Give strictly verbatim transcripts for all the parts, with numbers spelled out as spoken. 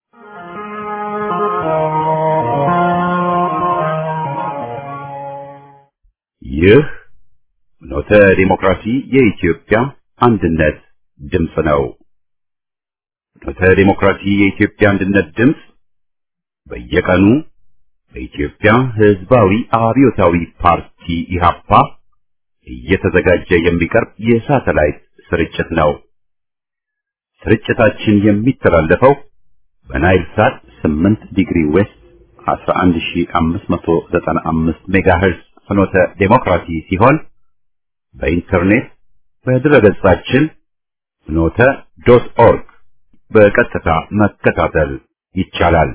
ይህ ኖተ ዲሞክራሲ የኢትዮጵያ አንድነት ድምፅ ነው። ኖተ ዲሞክራሲ የኢትዮጵያ አንድነት ድምፅ በየቀኑ በኢትዮጵያ ሕዝባዊ አብዮታዊ ፓርቲ ኢህአፓ እየተዘጋጀ የሚቀርብ የሳተላይት ስርጭት ነው። ስርጭታችን የሚተላለፈው በናይል ሳት ስምንት ዲግሪ ዌስት አስራ አንድ ሺህ አምስት መቶ ዘጠና አምስት ሜጋሄርዝ ፍኖተ ዲሞክራሲ ሲሆን በኢንተርኔት በድረገጻችን ፍኖተ ዶት ኦርግ በቀጥታ መከታተል ይቻላል።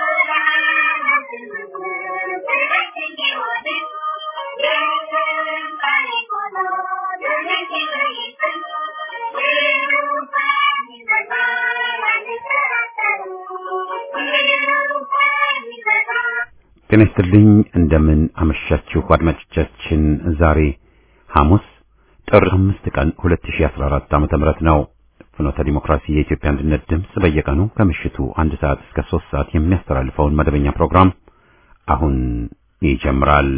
ጤና ይስጥልኝ። እንደምን አመሻችሁ አድማጮቻችን። ዛሬ ሐሙስ ጥር አምስት ቀን ሁለት ሺህ አስራ አራት ዓመተ ምህረት ነው። ፍኖተ ዲሞክራሲ የኢትዮጵያ አንድነት ድምፅ በየቀኑ ከምሽቱ አንድ ሰዓት እስከ ሶስት ሰዓት የሚያስተላልፈውን መደበኛ ፕሮግራም አሁን ይጀምራል።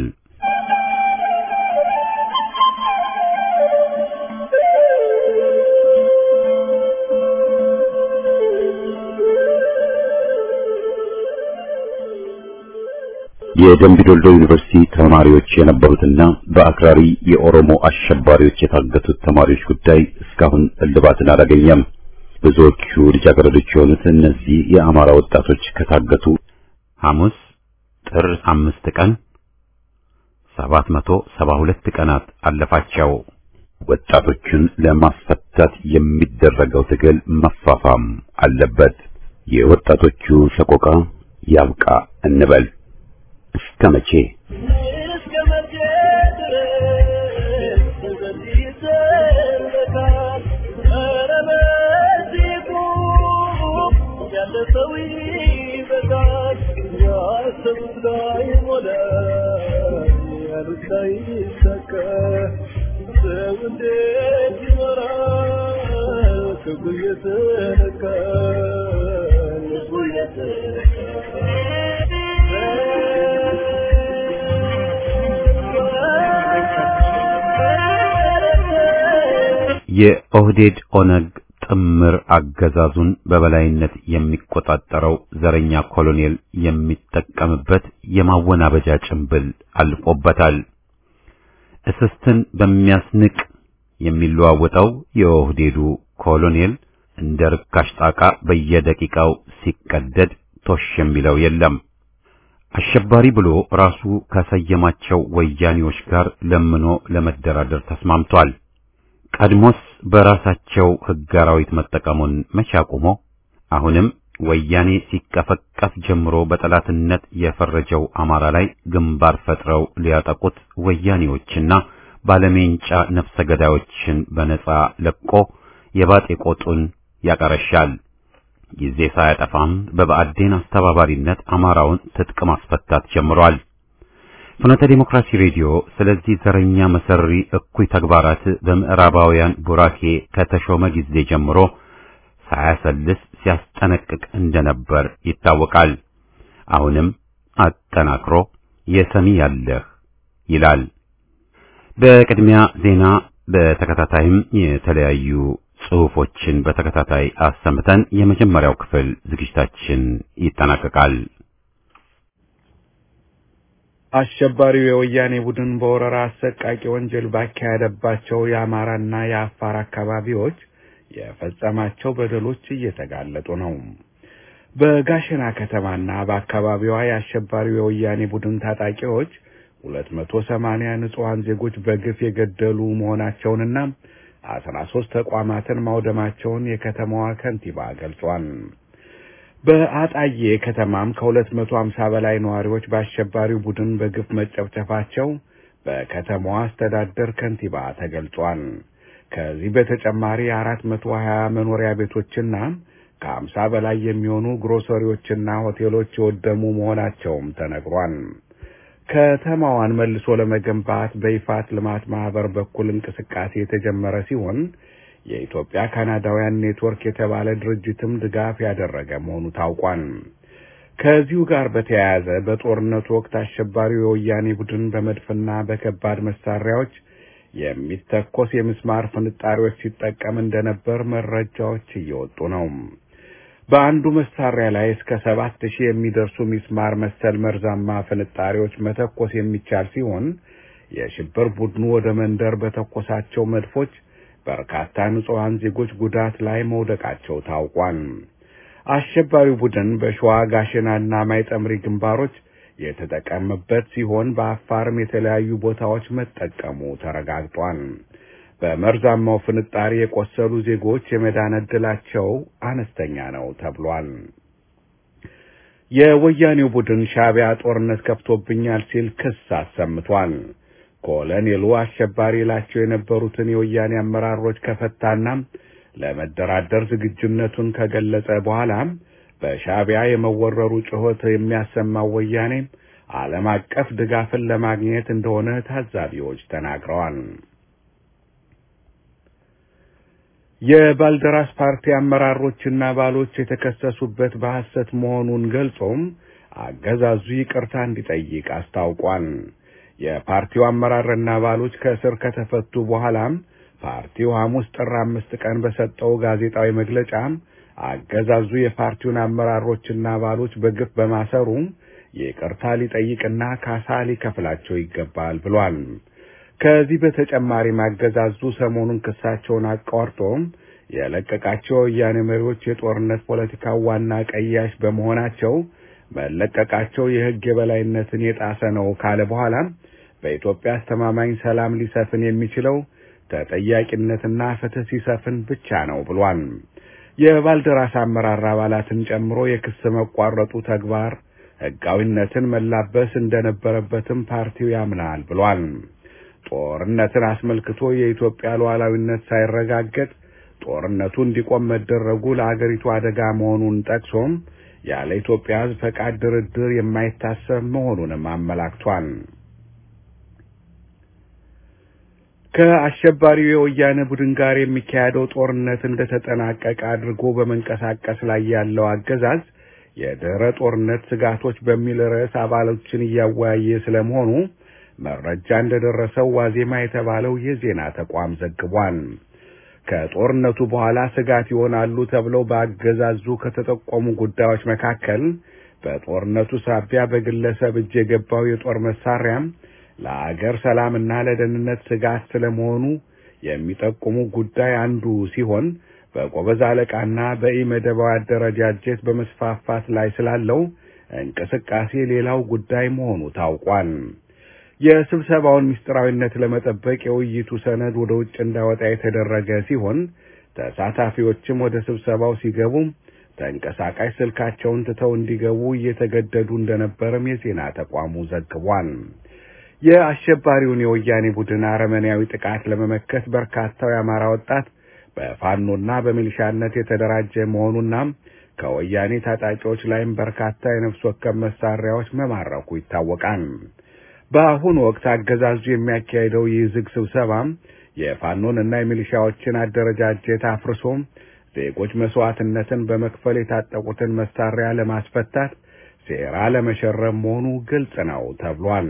የደምቢዶሎ ዩኒቨርሲቲ ተማሪዎች የነበሩትና በአክራሪ የኦሮሞ አሸባሪዎች የታገቱት ተማሪዎች ጉዳይ እስካሁን እልባትን አላገኘም። ብዙዎቹ ልጃገረዶች የሆኑት እነዚህ የአማራ ወጣቶች ከታገቱ ሐሙስ ጥር አምስት ቀን ሰባት መቶ ሰባ ሁለት ቀናት አለፋቸው። ወጣቶቹን ለማስፈታት የሚደረገው ትግል መፋፋም አለበት። የወጣቶቹ ሰቆቃ ያብቃ እንበል። እስከ መቼ የኦህዴድ ኦነግ ጥምር አገዛዙን በበላይነት የሚቆጣጠረው ዘረኛ ኮሎኔል የሚጠቀምበት የማወናበጃ ጭንብል አልፎበታል። እስስትን በሚያስንቅ የሚለዋወጠው የኦህዴዱ ኮሎኔል እንደ ርካሽ ጣቃ በየደቂቃው ሲቀደድ ቶሽ የሚለው የለም። አሸባሪ ብሎ ራሱ ከሰየማቸው ወያኔዎች ጋር ለምኖ ለመደራደር ተስማምቷል። ቀድሞስ በራሳቸው ሕግ አራዊት መጠቀሙን መቼ አቁሞ አሁንም ወያኔ ሲቀፈቀፍ ጀምሮ በጠላትነት የፈረጀው አማራ ላይ ግንባር ፈጥረው ሊያጠቁት ወያኔዎችና ባለሜንጫ ነፍሰ ገዳዮችን በነጻ ለቆ የባጤ ቆጡን ያቀረሻል። ጊዜ ሳያጠፋም በብአዴን አስተባባሪነት አማራውን ትጥቅ ማስፈታት ጀምሯል። ፍኖተ ዲሞክራሲ ሬዲዮ ስለዚህ ዘረኛ መሰሪ እኩይ ተግባራት በምዕራባውያን ቡራኬ ከተሾመ ጊዜ ጀምሮ ሳያሰልስ ሲያስጠነቅቅ እንደነበር ይታወቃል። አሁንም አጠናክሮ የሰሚ ያለህ ይላል። በቅድሚያ ዜና፣ በተከታታይም የተለያዩ ጽሑፎችን በተከታታይ አሰምተን የመጀመሪያው ክፍል ዝግጅታችን ይጠናቀቃል። አሸባሪው የወያኔ ቡድን በወረራ አሰቃቂ ወንጀል ባካሄደባቸው የአማራና የአፋር አካባቢዎች የፈጸማቸው በደሎች እየተጋለጡ ነው። በጋሸና ከተማና በአካባቢዋ የአሸባሪው የወያኔ ቡድን ታጣቂዎች ሁለት መቶ ሰማንያ ንጹሃን ዜጎች በግፍ የገደሉ መሆናቸውንና አስራ ሦስት ተቋማትን ማውደማቸውን የከተማዋ ከንቲባ ገልጿል። በአጣዬ ከተማም ከሁለት መቶ ሃምሳ በላይ ነዋሪዎች በአሸባሪው ቡድን በግፍ መጨፍጨፋቸው በከተማዋ አስተዳደር ከንቲባ ተገልጿል። ከዚህ በተጨማሪ አራት መቶ ሀያ መኖሪያ ቤቶችና ከሀምሳ በላይ የሚሆኑ ግሮሰሪዎችና ሆቴሎች የወደሙ መሆናቸውም ተነግሯል። ከተማዋን መልሶ ለመገንባት በይፋት ልማት ማህበር በኩል እንቅስቃሴ የተጀመረ ሲሆን የኢትዮጵያ ካናዳውያን ኔትወርክ የተባለ ድርጅትም ድጋፍ ያደረገ መሆኑ ታውቋል። ከዚሁ ጋር በተያያዘ በጦርነቱ ወቅት አሸባሪው የወያኔ ቡድን በመድፍና በከባድ መሳሪያዎች የሚተኮስ የምስማር ፍንጣሪዎች ሲጠቀም እንደነበር መረጃዎች እየወጡ ነው። በአንዱ መሳሪያ ላይ እስከ ሰባት ሺህ የሚደርሱ ምስማር መሰል መርዛማ ፍንጣሪዎች መተኮስ የሚቻል ሲሆን የሽብር ቡድኑ ወደ መንደር በተኮሳቸው መድፎች በርካታ ንጹሃን ዜጎች ጉዳት ላይ መውደቃቸው ታውቋል። አሸባሪው ቡድን በሸዋ ጋሸናና ማይጠምሪ ግንባሮች የተጠቀመበት ሲሆን በአፋርም የተለያዩ ቦታዎች መጠቀሙ ተረጋግጧል። በመርዛማው ፍንጣሪ የቆሰሉ ዜጎች የመዳን ዕድላቸው አነስተኛ ነው ተብሏል። የወያኔው ቡድን ሻዕቢያ ጦርነት ከፍቶብኛል ሲል ክስ አሰምቷል። ኮሎኔሉ አሸባሪ ላቸው የነበሩትን የወያኔ አመራሮች ከፈታና ለመደራደር ዝግጁነቱን ከገለጸ በኋላ በሻዕቢያ የመወረሩ ጩኸት የሚያሰማው ወያኔ ዓለም አቀፍ ድጋፍን ለማግኘት እንደሆነ ታዛቢዎች ተናግረዋል። የባልደራስ ፓርቲ አመራሮችና አባሎች የተከሰሱበት በሐሰት መሆኑን ገልጾም አገዛዙ ይቅርታ እንዲጠይቅ አስታውቋል። የፓርቲው አመራርና አባሎች ከእስር ከተፈቱ በኋላም ፓርቲው ሐሙስ ጥር አምስት ቀን በሰጠው ጋዜጣዊ መግለጫ አገዛዙ የፓርቲውን አመራሮችና አባሎች በግፍ በማሰሩ ይቅርታ ሊጠይቅና ካሳ ሊከፍላቸው ይገባል ብሏል። ከዚህ በተጨማሪ አገዛዙ ሰሞኑን ክሳቸውን አቋርጦ የለቀቃቸው የወያኔ መሪዎች የጦርነት ፖለቲካው ዋና ቀያሽ በመሆናቸው መለቀቃቸው የሕግ የበላይነትን የጣሰ ነው ካለ በኋላ በኢትዮጵያ አስተማማኝ ሰላም ሊሰፍን የሚችለው ተጠያቂነትና ፍትህ ሲሰፍን ብቻ ነው ብሏል። የባልደራስ አመራር አባላትን ጨምሮ የክስ መቋረጡ ተግባር ሕጋዊነትን መላበስ እንደነበረበትም ፓርቲው ያምናል ብሏል። ጦርነትን አስመልክቶ የኢትዮጵያ ሉዓላዊነት ሳይረጋገጥ ጦርነቱ እንዲቆም መደረጉ ለአገሪቱ አደጋ መሆኑን ጠቅሶም ያለ ኢትዮጵያ ሕዝብ ፈቃድ ድርድር የማይታሰብ መሆኑንም አመላክቷል። ከአሸባሪው የወያኔ ቡድን ጋር የሚካሄደው ጦርነት እንደተጠናቀቀ አድርጎ በመንቀሳቀስ ላይ ያለው አገዛዝ የድህረ ጦርነት ስጋቶች በሚል ርዕስ አባሎችን እያወያየ ስለመሆኑ መረጃ እንደደረሰው ዋዜማ የተባለው የዜና ተቋም ዘግቧል። ከጦርነቱ በኋላ ስጋት ይሆናሉ ተብለው በአገዛዙ ከተጠቆሙ ጉዳዮች መካከል በጦርነቱ ሳቢያ በግለሰብ እጅ የገባው የጦር መሳሪያ ለአገር ሰላምና ለደህንነት ስጋት ስለመሆኑ የሚጠቁሙ ጉዳይ አንዱ ሲሆን በጎበዝ አለቃና በኢመደባዊ አደረጃጀት በመስፋፋት ላይ ስላለው እንቅስቃሴ ሌላው ጉዳይ መሆኑ ታውቋል። የስብሰባውን ምስጢራዊነት ለመጠበቅ የውይይቱ ሰነድ ወደ ውጭ እንዳይወጣ የተደረገ ሲሆን ተሳታፊዎችም ወደ ስብሰባው ሲገቡ ተንቀሳቃሽ ስልካቸውን ትተው እንዲገቡ እየተገደዱ እንደነበረም የዜና ተቋሙ ዘግቧል። የአሸባሪውን የወያኔ ቡድን አረመኔያዊ ጥቃት ለመመከት በርካታው የአማራ ወጣት በፋኖና በሚሊሻነት የተደራጀ መሆኑና ከወያኔ ታጣቂዎች ላይም በርካታ የነፍስ ወከፍ መሳሪያዎች መማረኩ ይታወቃል። በአሁኑ ወቅት አገዛዙ የሚያካሄደው ይህ ዝግ ስብሰባ የፋኖንና የሚሊሻዎችን አደረጃጀት አፍርሶ ዜጎች መስዋዕትነትን በመክፈል የታጠቁትን መሳሪያ ለማስፈታት ሴራ ለመሸረብ መሆኑ ግልጽ ነው ተብሏል።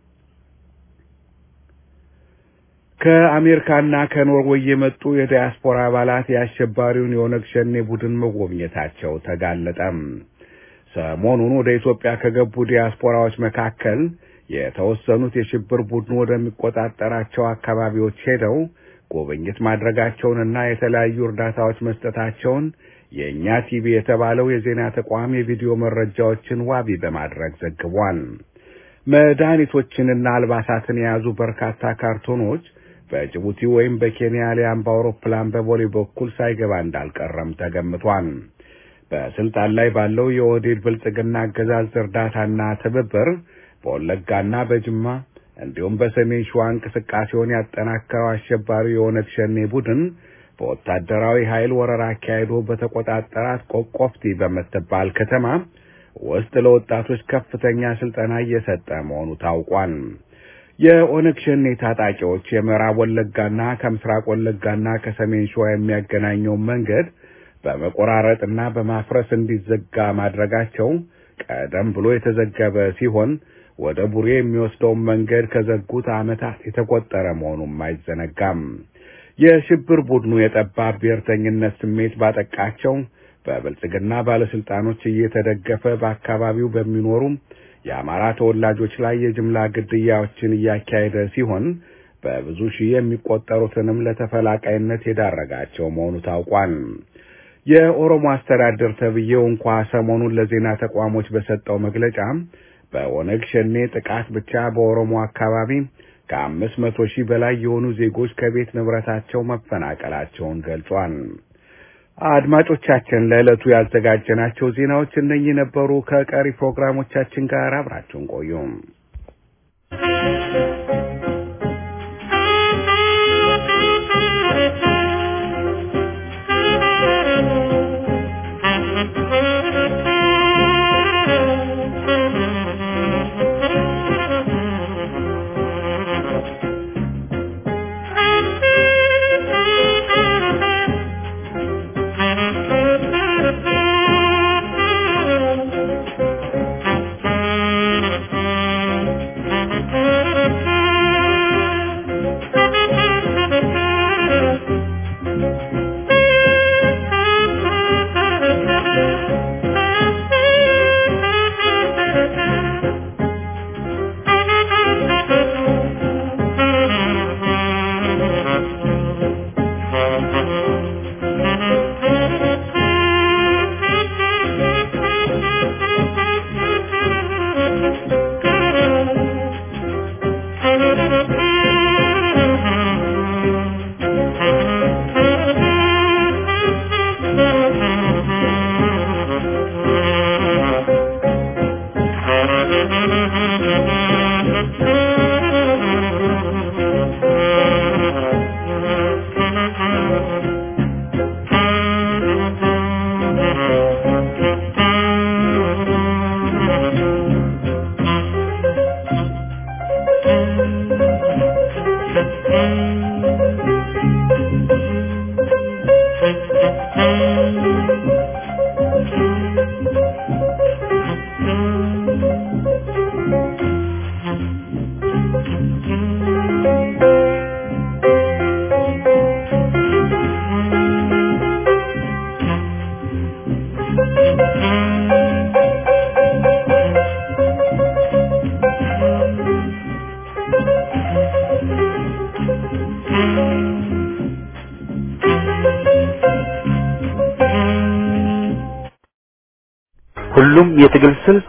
ከአሜሪካና ከኖርዌይ የመጡ የዲያስፖራ አባላት የአሸባሪውን የኦነግ ሸኔ ቡድን መጎብኘታቸው ተጋለጠ። ሰሞኑን ወደ ኢትዮጵያ ከገቡ ዲያስፖራዎች መካከል የተወሰኑት የሽብር ቡድኑ ወደሚቆጣጠራቸው አካባቢዎች ሄደው ጉብኝት ማድረጋቸውንና የተለያዩ እርዳታዎች መስጠታቸውን የእኛ ቲቪ የተባለው የዜና ተቋም የቪዲዮ መረጃዎችን ዋቢ በማድረግ ዘግቧል። መድኃኒቶችንና አልባሳትን የያዙ በርካታ ካርቶኖች በጅቡቲ ወይም በኬንያ ሊያም በአውሮፕላን በቦሌ በኩል ሳይገባ እንዳልቀረም ተገምቷል። በስልጣን ላይ ባለው የኦህዴድ ብልጽግና አገዛዝ እርዳታና ትብብር በወለጋና በጅማ እንዲሁም በሰሜን ሸዋ እንቅስቃሴውን ያጠናከረው አሸባሪው የኦነግ ሸኔ ቡድን በወታደራዊ ኃይል ወረራ አካሂዶ በተቆጣጠራት ቆቆፍቲ በምትባል ከተማ ውስጥ ለወጣቶች ከፍተኛ ስልጠና እየሰጠ መሆኑ ታውቋል። የኦነግ ሸኔ ታጣቂዎች የምዕራብ ወለጋና ከምስራቅ ወለጋና ከሰሜን ሸዋ የሚያገናኘው መንገድ በመቆራረጥና በማፍረስ እንዲዘጋ ማድረጋቸው ቀደም ብሎ የተዘገበ ሲሆን ወደ ቡሬ የሚወስደው መንገድ ከዘጉት ዓመታት የተቆጠረ መሆኑን አይዘነጋም። የሽብር ቡድኑ የጠባብ ብሔርተኝነት ስሜት ባጠቃቸው በብልጽግና ባለስልጣኖች እየተደገፈ በአካባቢው በሚኖሩ የአማራ ተወላጆች ላይ የጅምላ ግድያዎችን እያካሄደ ሲሆን በብዙ ሺህ የሚቆጠሩትንም ለተፈላቃይነት የዳረጋቸው መሆኑ ታውቋል። የኦሮሞ አስተዳደር ተብዬው እንኳን ሰሞኑን ለዜና ተቋሞች በሰጠው መግለጫ በኦነግ ሸኔ ጥቃት ብቻ በኦሮሞ አካባቢ ከአምስት መቶ ሺህ በላይ የሆኑ ዜጎች ከቤት ንብረታቸው መፈናቀላቸውን ገልጿል። አድማጮቻችን ለዕለቱ ያዘጋጀናቸው ዜናዎች እነኚህ ነበሩ። ከቀሪ ፕሮግራሞቻችን ጋር አብራችሁን ቆዩ። ሁሉም የትግል ስልት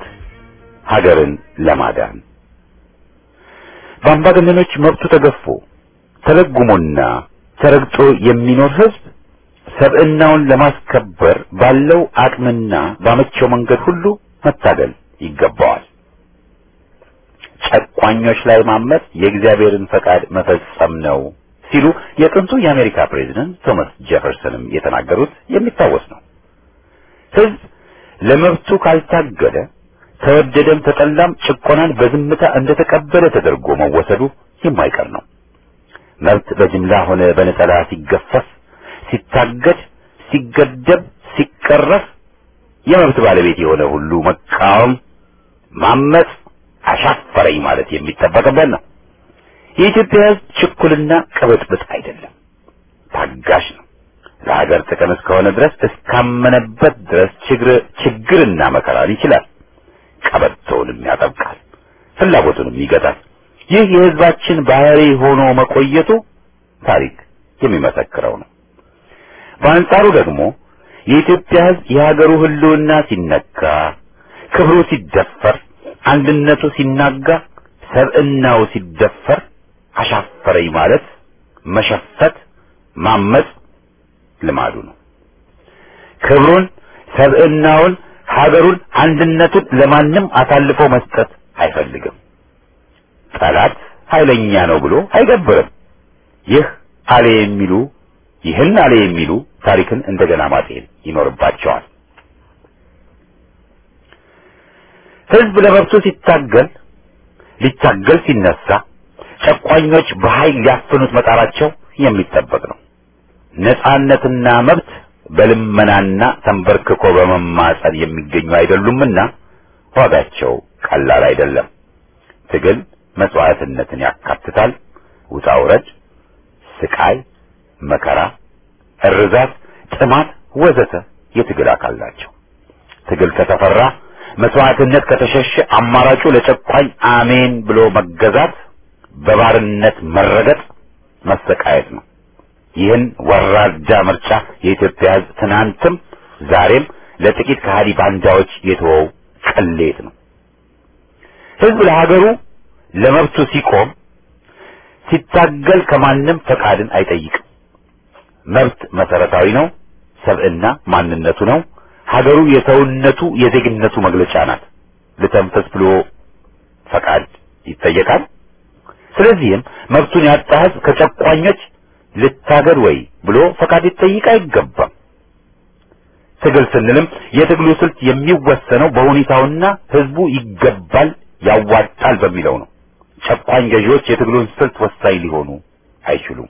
ሀገርን ለማዳን በአምባገነኖች መብቱ ተገፎ ተለጉሞና ተረግጦ የሚኖር ህዝብ ሰብዕናውን ለማስከበር ባለው አቅምና ባመቸው መንገድ ሁሉ መታገል ይገባዋል። ጨቋኞች ላይ ማመጽ የእግዚአብሔርን ፈቃድ መፈጸም ነው ሲሉ የጥንቱ የአሜሪካ ፕሬዝዳንት ቶማስ ጄፈርሰንም የተናገሩት የሚታወስ ነው። ህዝብ ለመብቱ ካልታገለ ተወደደም ተጠላም ጭቆናን በዝምታ እንደተቀበለ ተደርጎ መወሰዱ የማይቀር ነው። መብት በጅምላ ሆነ በነጠላ ሲገፈፍ፣ ሲታገድ፣ ሲገደብ፣ ሲቀረፍ የመብት ባለቤት የሆነ ሁሉ መቃወም፣ ማመጽ፣ አሻፈረኝ ማለት የሚጠበቅበት ነው። የኢትዮጵያ ህዝብ ችኩልና ቅብጥብጥ አይደለም፣ ታጋሽ ነው። ለሀገር ጥቅም እስከሆነ ድረስ እስካመነበት ድረስ ችግር ችግርና መከራን ይችላል። ቀበቶውንም ያጠብቃል፣ ፍላጎቱንም ይገታል። ይህ የህዝባችን ባህሪ ሆኖ መቆየቱ ታሪክ የሚመሰክረው ነው። በአንጻሩ ደግሞ የኢትዮጵያ ህዝብ የሀገሩ ህልውና ሲነካ፣ ክብሩ ሲደፈር፣ አንድነቱ ሲናጋ፣ ሰብዕናው ሲደፈር አሻፈረኝ ማለት መሸፈት፣ ማመጽ ልማዱ ነው። ክብሩን፣ ሰብዕናውን፣ ሀገሩን፣ አንድነቱን ለማንም አሳልፎ መስጠት አይፈልግም። ጠላት ኃይለኛ ነው ብሎ አይገብርም። ይህ አለ የሚሉ ይህን አለ የሚሉ ታሪክን እንደገና ማጤን ይኖርባቸዋል። ህዝብ ለመብቱ ሲታገል ሊታገል ሲነሳ ጨቋኞች በኃይል ሊያፍኑት መጣራቸው የሚጠበቅ ነው። ነጻነትና መብት በልመናና ተንበርክኮ በመማጸን የሚገኙ አይደሉምና ዋጋቸው ቀላል አይደለም። ትግል መስዋዕትነትን ያካትታል። ውጣ ውረድ፣ ስቃይ፣ መከራ፣ እርዛት፣ ጥማት ወዘተ የትግል አካል ናቸው። ትግል ከተፈራ፣ መስዋዕትነት ከተሸሸ አማራጩ ለጨቋኝ አሜን ብሎ መገዛት፣ በባርነት መረገጥ፣ መሰቃየት ነው። ይህን ወራዳ ምርጫ የኢትዮጵያ ሕዝብ ትናንትም ዛሬም ለጥቂት ከሃዲ ባንዳዎች የተወው ቅሌት ነው። ሕዝብ ለሀገሩ ለመብቱ ሲቆም ሲታገል ከማንም ፈቃድን አይጠይቅም። መብት መሰረታዊ ነው። ሰብዕና ማንነቱ ነው። ሀገሩ የሰውነቱ የዜግነቱ መግለጫ ናት። ለተንፈስ ብሎ ፈቃድ ይጠየቃል። ስለዚህም መብቱን ያጣ ሕዝብ ከጨቋኞች ልታገድ ወይ ብሎ ፈቃድ ይጠይቅ አይገባም። ትግል ስንልም የትግሉ ስልት የሚወሰነው በሁኔታውና ሕዝቡ ይገባል ያዋጣል በሚለው ነው። ጨቋኝ ገዢዎች የትግሉን ስልት ወሳኝ ሊሆኑ አይችሉም።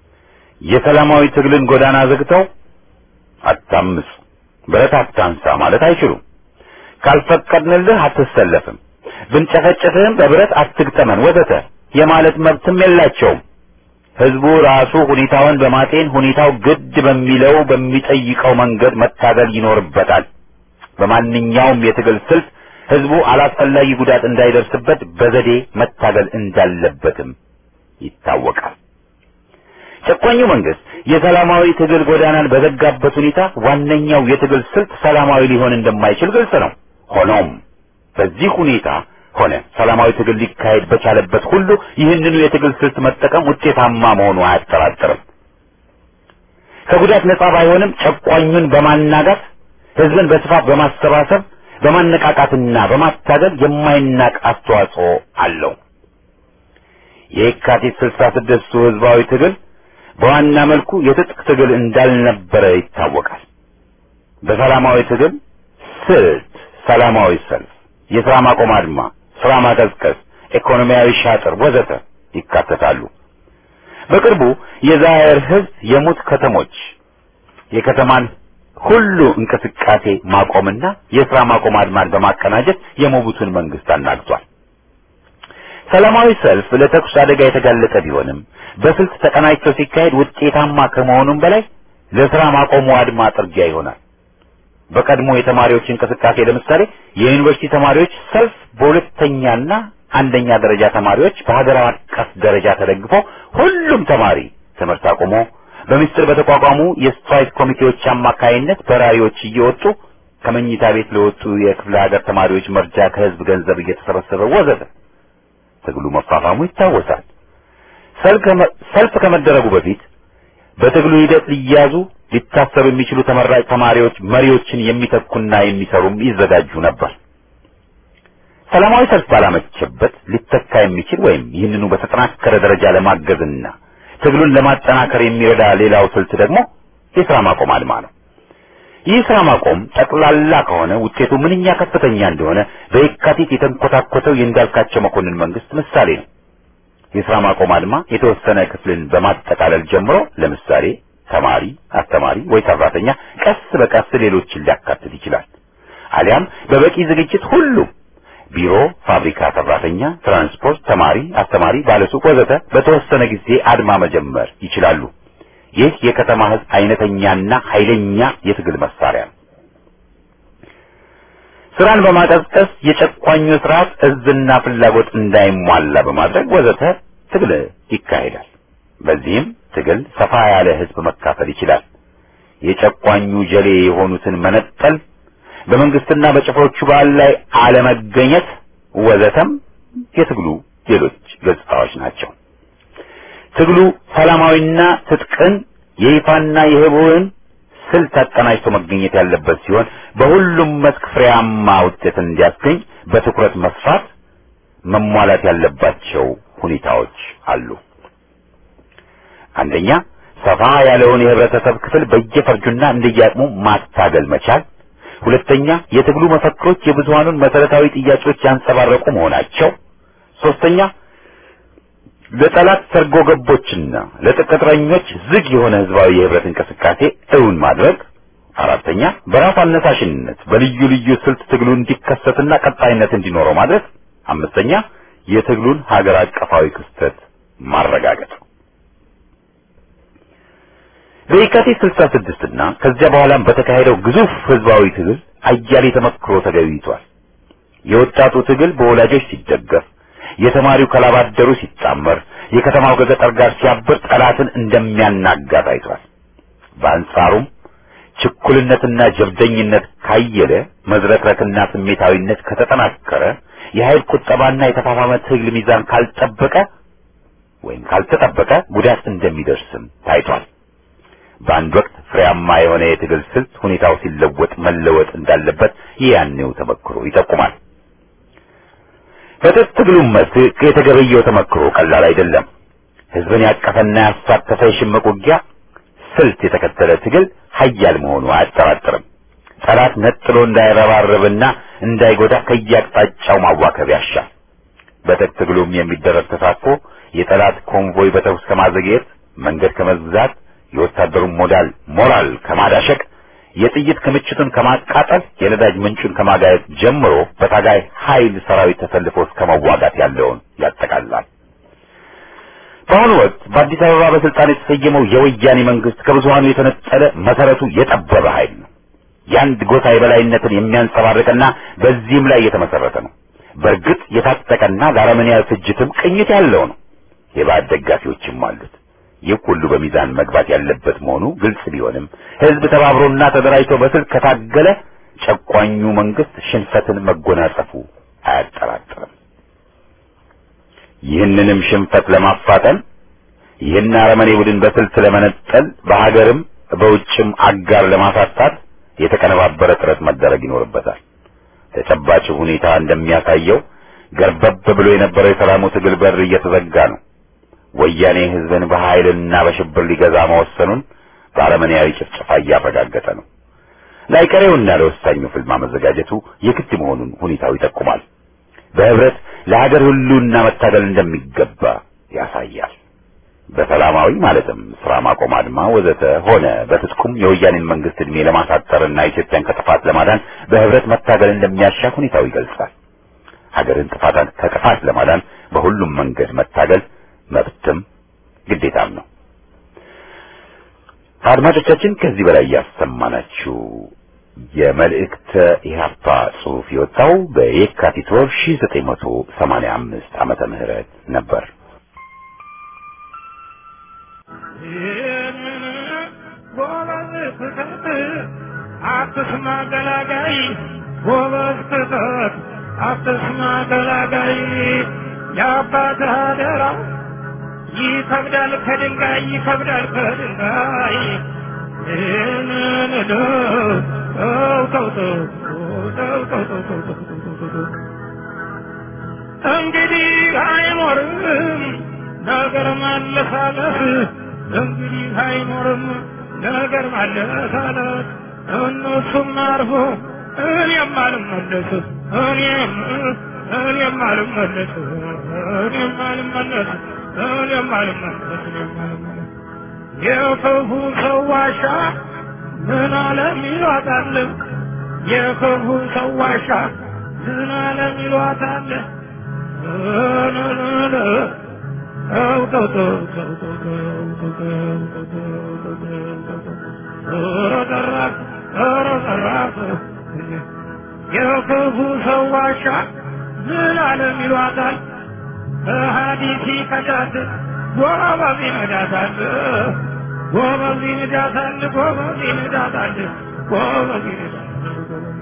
የሰላማዊ ትግልን ጎዳና ዘግተው አታምጽ፣ ብረት አታንሳ ማለት አይችሉም። ካልፈቀድንልህ አትሰለፍም፣ ብንጨፈጨፍህም በብረት አትግጠመን ወዘተ የማለት መብትም የላቸውም። ሕዝቡ ራሱ ሁኔታውን በማጤን ሁኔታው ግድ በሚለው በሚጠይቀው መንገድ መታገል ይኖርበታል። በማንኛውም የትግል ስልት ሕዝቡ አላስፈላጊ ጉዳት እንዳይደርስበት በዘዴ መታገል እንዳለበትም ይታወቃል። ጨቋኙ መንግስት የሰላማዊ ትግል ጎዳናን በዘጋበት ሁኔታ ዋነኛው የትግል ስልት ሰላማዊ ሊሆን እንደማይችል ግልጽ ነው። ሆኖም በዚህ ሁኔታ ሆነ ሰላማዊ ትግል ሊካሄድ በቻለበት ሁሉ ይህንኑ የትግል ስልት መጠቀም ውጤታማ መሆኑ አያጠራጥርም። ከጉዳት ነጻ ባይሆንም ጨቋኙን በማናጋት ሕዝብን በስፋት በማሰባሰብ በማነቃቃትና በማታገል የማይናቅ አስተዋጽኦ አለው። የካቲት ስልሳ ስድስቱ ህዝባዊ ትግል በዋና መልኩ የትጥቅ ትግል እንዳልነበረ ይታወቃል። በሰላማዊ ትግል ስልት ሰላማዊ ሰልፍ፣ የሥራ ማቆም አድማ፣ ሥራ ማቀዝቀዝ፣ ኢኮኖሚያዊ ሻጥር ወዘተ ይካተታሉ። በቅርቡ የዛየር ህዝብ የሙት ከተሞች የከተማን ሁሉ እንቅስቃሴ ማቆምና የሥራ ማቆም አድማን በማቀናጀት የሞቡቱን መንግስት አናግቷል። ሰላማዊ ሰልፍ ለተኩስ አደጋ የተጋለጠ ቢሆንም በስልት ተቀናጅቶ ሲካሄድ ውጤታማ ከመሆኑም በላይ ለሥራ ማቆሙ አድማ ጥርጊያ ይሆናል። በቀድሞ የተማሪዎች እንቅስቃሴ ለምሳሌ የዩኒቨርሲቲ ተማሪዎች ሰልፍ በሁለተኛና አንደኛ ደረጃ ተማሪዎች በሀገር አቀፍ ደረጃ ተደግፎ ሁሉም ተማሪ ትምህርት አቆሞ በሚስጥር በተቋቋሙ የስትራይክ ኮሚቴዎች አማካይነት በራሪዎች እየወጡ ከመኝታ ቤት ለወጡ የክፍለ ሀገር ተማሪዎች መርጃ ከህዝብ ገንዘብ እየተሰበሰበ ወዘተ ትግሉ መፋፋሙ ይታወሳል። ሰልፍ ከመደረጉ በፊት በትግሉ ሂደት ሊያዙ ሊታሰሩ የሚችሉ ተመራጭ ተማሪዎች መሪዎችን የሚተኩና የሚሰሩም ይዘጋጁ ነበር። ሰላማዊ ሰልፍ ባላመቸበት ሊተካ የሚችል ወይም ይህንኑ በተጠናከረ ደረጃ ለማገዝና ትግሉን ለማጠናከር የሚረዳ ሌላው ስልት ደግሞ የሥራ ማቆም አድማ ነው። ይህ ሥራ ማቆም ጠቅላላ ከሆነ ውጤቱ ምንኛ ከፍተኛ እንደሆነ በየካቲት የተንኮታኮተው የእንዳልካቸው መኮንን መንግስት ምሳሌ ነው። የሥራ ማቆም አድማ የተወሰነ ክፍልን በማጠቃለል ጀምሮ ለምሳሌ ተማሪ፣ አስተማሪ ወይ ሰራተኛ ቀስ በቀስ ሌሎችን ሊያካትት ይችላል። አሊያም በበቂ ዝግጅት ሁሉ ቢሮ፣ ፋብሪካ ሰራተኛ፣ ትራንስፖርት፣ ተማሪ፣ አስተማሪ፣ ባለሱቅ ወዘተ በተወሰነ ጊዜ አድማ መጀመር ይችላሉ። ይህ የከተማ ህዝብ አይነተኛና ኃይለኛ የትግል መሳሪያ ነው። ስራን በማቀዝቀዝ የጨቋኙ ስርዓት እዝና ፍላጎት እንዳይሟላ በማድረግ ወዘተ ትግል ይካሄዳል። በዚህም ትግል ሰፋ ያለ ህዝብ መካፈል ይችላል። የጨቋኙ ጀሌ የሆኑትን መነጠል፣ በመንግስትና በጭፍሮቹ በዓል ላይ አለመገኘት ወዘተም የትግሉ ሌሎች ገጽታዎች ናቸው። ትግሉ ሰላማዊና ትጥቅን የይፋና የህቡዕን ስልት አቀናጅቶ መገኘት ያለበት ሲሆን በሁሉም መስክ ፍሬያማ ውጤት እንዲያስገኝ በትኩረት መስራት መሟላት ያለባቸው ሁኔታዎች አሉ። አንደኛ፣ ሰፋ ያለውን የህብረተሰብ ክፍል በየፈርጁና እንደየአቅሙ ማታገል መቻል። ሁለተኛ፣ የትግሉ መፈክሮች የብዙሃኑን መሰረታዊ ጥያቄዎች ያንጸባረቁ መሆናቸው። ሶስተኛ፣ ለጠላት ሰርጎ ገቦችና ለተቀጥረኞች ዝግ የሆነ ህዝባዊ የህብረት እንቅስቃሴ እውን ማድረግ። አራተኛ በራስ አነሳሽነት በልዩ ልዩ ስልት ትግሉ እንዲከሰትና ቀጣይነት እንዲኖረው ማድረግ። አምስተኛ የትግሉን ሀገር አቀፋዊ ክስተት ማረጋገጥ። በየካቲት ስልሳ ስድስት እና ከዚያ በኋላም በተካሄደው ግዙፍ ህዝባዊ ትግል አያሌ ተመክሮ ተገኝቷል። የወጣቱ ትግል በወላጆች ሲደገፍ፣ የተማሪው ከላባደሩ ሲጣመር፣ የከተማው ከገጠር ጋር ሲያብር ጠላትን እንደሚያናጋ ታይቷል። በአንጻሩም ችኩልነትና ጀብደኝነት ካየለ፣ መዝረክረክና ስሜታዊነት ከተጠናከረ፣ የኃይል ቁጠባና የተፋፋመ ትግል ሚዛን ካልጠበቀ ወይም ካልተጠበቀ ጉዳት እንደሚደርስም ታይቷል። በአንድ ወቅት ፍሬያማ የሆነ የትግል ስልት ሁኔታው ሲለወጥ መለወጥ እንዳለበት ያኔው ተመክሮ ይጠቁማል። በትግሉም መስክ የተገበየው ተመክሮ ቀላል አይደለም። ህዝብን ያቀፈና ያሳተፈ የሽምቅ ውጊያ ስልት የተከተለ ትግል ኃያል መሆኑ አያጠራጥርም። ጠላት ነጥሎ እንዳይረባረብና እንዳይጎዳ ከየአቅጣጫው ማዋከብ ያሻል። በትግሉም የሚደረግ ተሳትፎ የጠላት ኮንቮይ በተኩስ ከማዘግየት፣ መንገድ ከመዝጋት፣ የወታደሩን ሞዳል ሞራል ከማዳሸቅ፣ የጥይት ክምችቱን ከማቃጠል፣ የነዳጅ ምንጩን ከማጋየት ጀምሮ በታጋይ ኃይል ሰራዊት ተሰልፎ እስከ መዋጋት ያለውን ያጠቃልላል። በአሁኑ ወቅት በአዲስ አበባ በስልጣን የተሰየመው የወያኔ መንግስት ከብዙሃኑ የተነጠለ መሰረቱ የጠበበ ኃይል ነው። የአንድ ጎሳ የበላይነትን የሚያንጸባርቅና በዚህም ላይ የተመሰረተ ነው። በእርግጥ የታጠቀና ለአረመኔያዊ ፍጅትም ቅኝት ያለው ነው። የባዕድ ደጋፊዎችም አሉት። ይህ ሁሉ በሚዛን መግባት ያለበት መሆኑ ግልጽ ቢሆንም ህዝብ ተባብሮና ተደራጅቶ በስልት ከታገለ ጨቋኙ መንግስት ሽንፈትን መጎናጸፉ አያጠራጥርም። ይህንንም ሽንፈት ለማፋጠን ይህን አረመኔ ቡድን በስልት ለመነጠል በሀገርም በውጭም አጋር ለማሳጣት የተቀነባበረ ጥረት መደረግ ይኖርበታል። ተጨባጭ ሁኔታ እንደሚያሳየው ገርበብ ብሎ የነበረው የሰላሙ ትግል በር እየተዘጋ ነው። ወያኔ ህዝብን በኃይልና በሽብር ሊገዛ መወሰኑን በአረመኔያዊ ጭፍጨፋ እያረጋገጠ ነው። ላይቀሬውና ለወሳኙ ፍልማ መዘጋጀቱ የግድ መሆኑን ሁኔታው ይጠቁማል። በህብረት ለሀገር ሁሉና መታገል እንደሚገባ ያሳያል። በሰላማዊ ማለትም ስራ ማቆም አድማ ወዘተ ሆነ በትጥቁም የወያኔን መንግስት እድሜ ለማሳጠርና ኢትዮጵያን ከጥፋት ለማዳን በህብረት መታገል እንደሚያሻ ሁኔታው ይገልጻል። ሀገርን ጥፋት ከጥፋት ለማዳን በሁሉም መንገድ መታገል መብትም ግዴታም ነው። አድማጮቻችን ከዚህ በላይ ያሰማናችሁ የመልእክተ ኢህአፓ ጽሑፍ የወጣው በየካቲት ወር ሺህ ዘጠኝ መቶ ሰማንያ አምስት ዓመተ ምህረት ነበር። አትስማ ገላጋይ ጎበዝ ክተት አትስማ ገላጋይ የአባት አደራ ይከብዳል ከድንጋይ ይከብዳል ከድንጋይ እንግዲህ አይኖርም ነገር ማለሳለስ እንግዲህ አይኖርም ነገር ማለሳለስ እነሱም አርፎ እኔም አልመለስ እኔም እኔም አልመለስ እኔም አልመለስ እኔም አልመለስ እኔም አልመለስ የክፉ ሰው ዋሻ ምን ዓለም ይሏታል የክፉ ሰው ዋሻ ምን ዓለም ይሏታል የክፉ ሰው ዋሻ ምን ዓለም ይሏታል ሐዲሲ ከዳት ጎበዝ ይነዳታል ጎበዝ ይነዳታል ጎበዝ ይነዳታል ጎበዝ ይነዳታል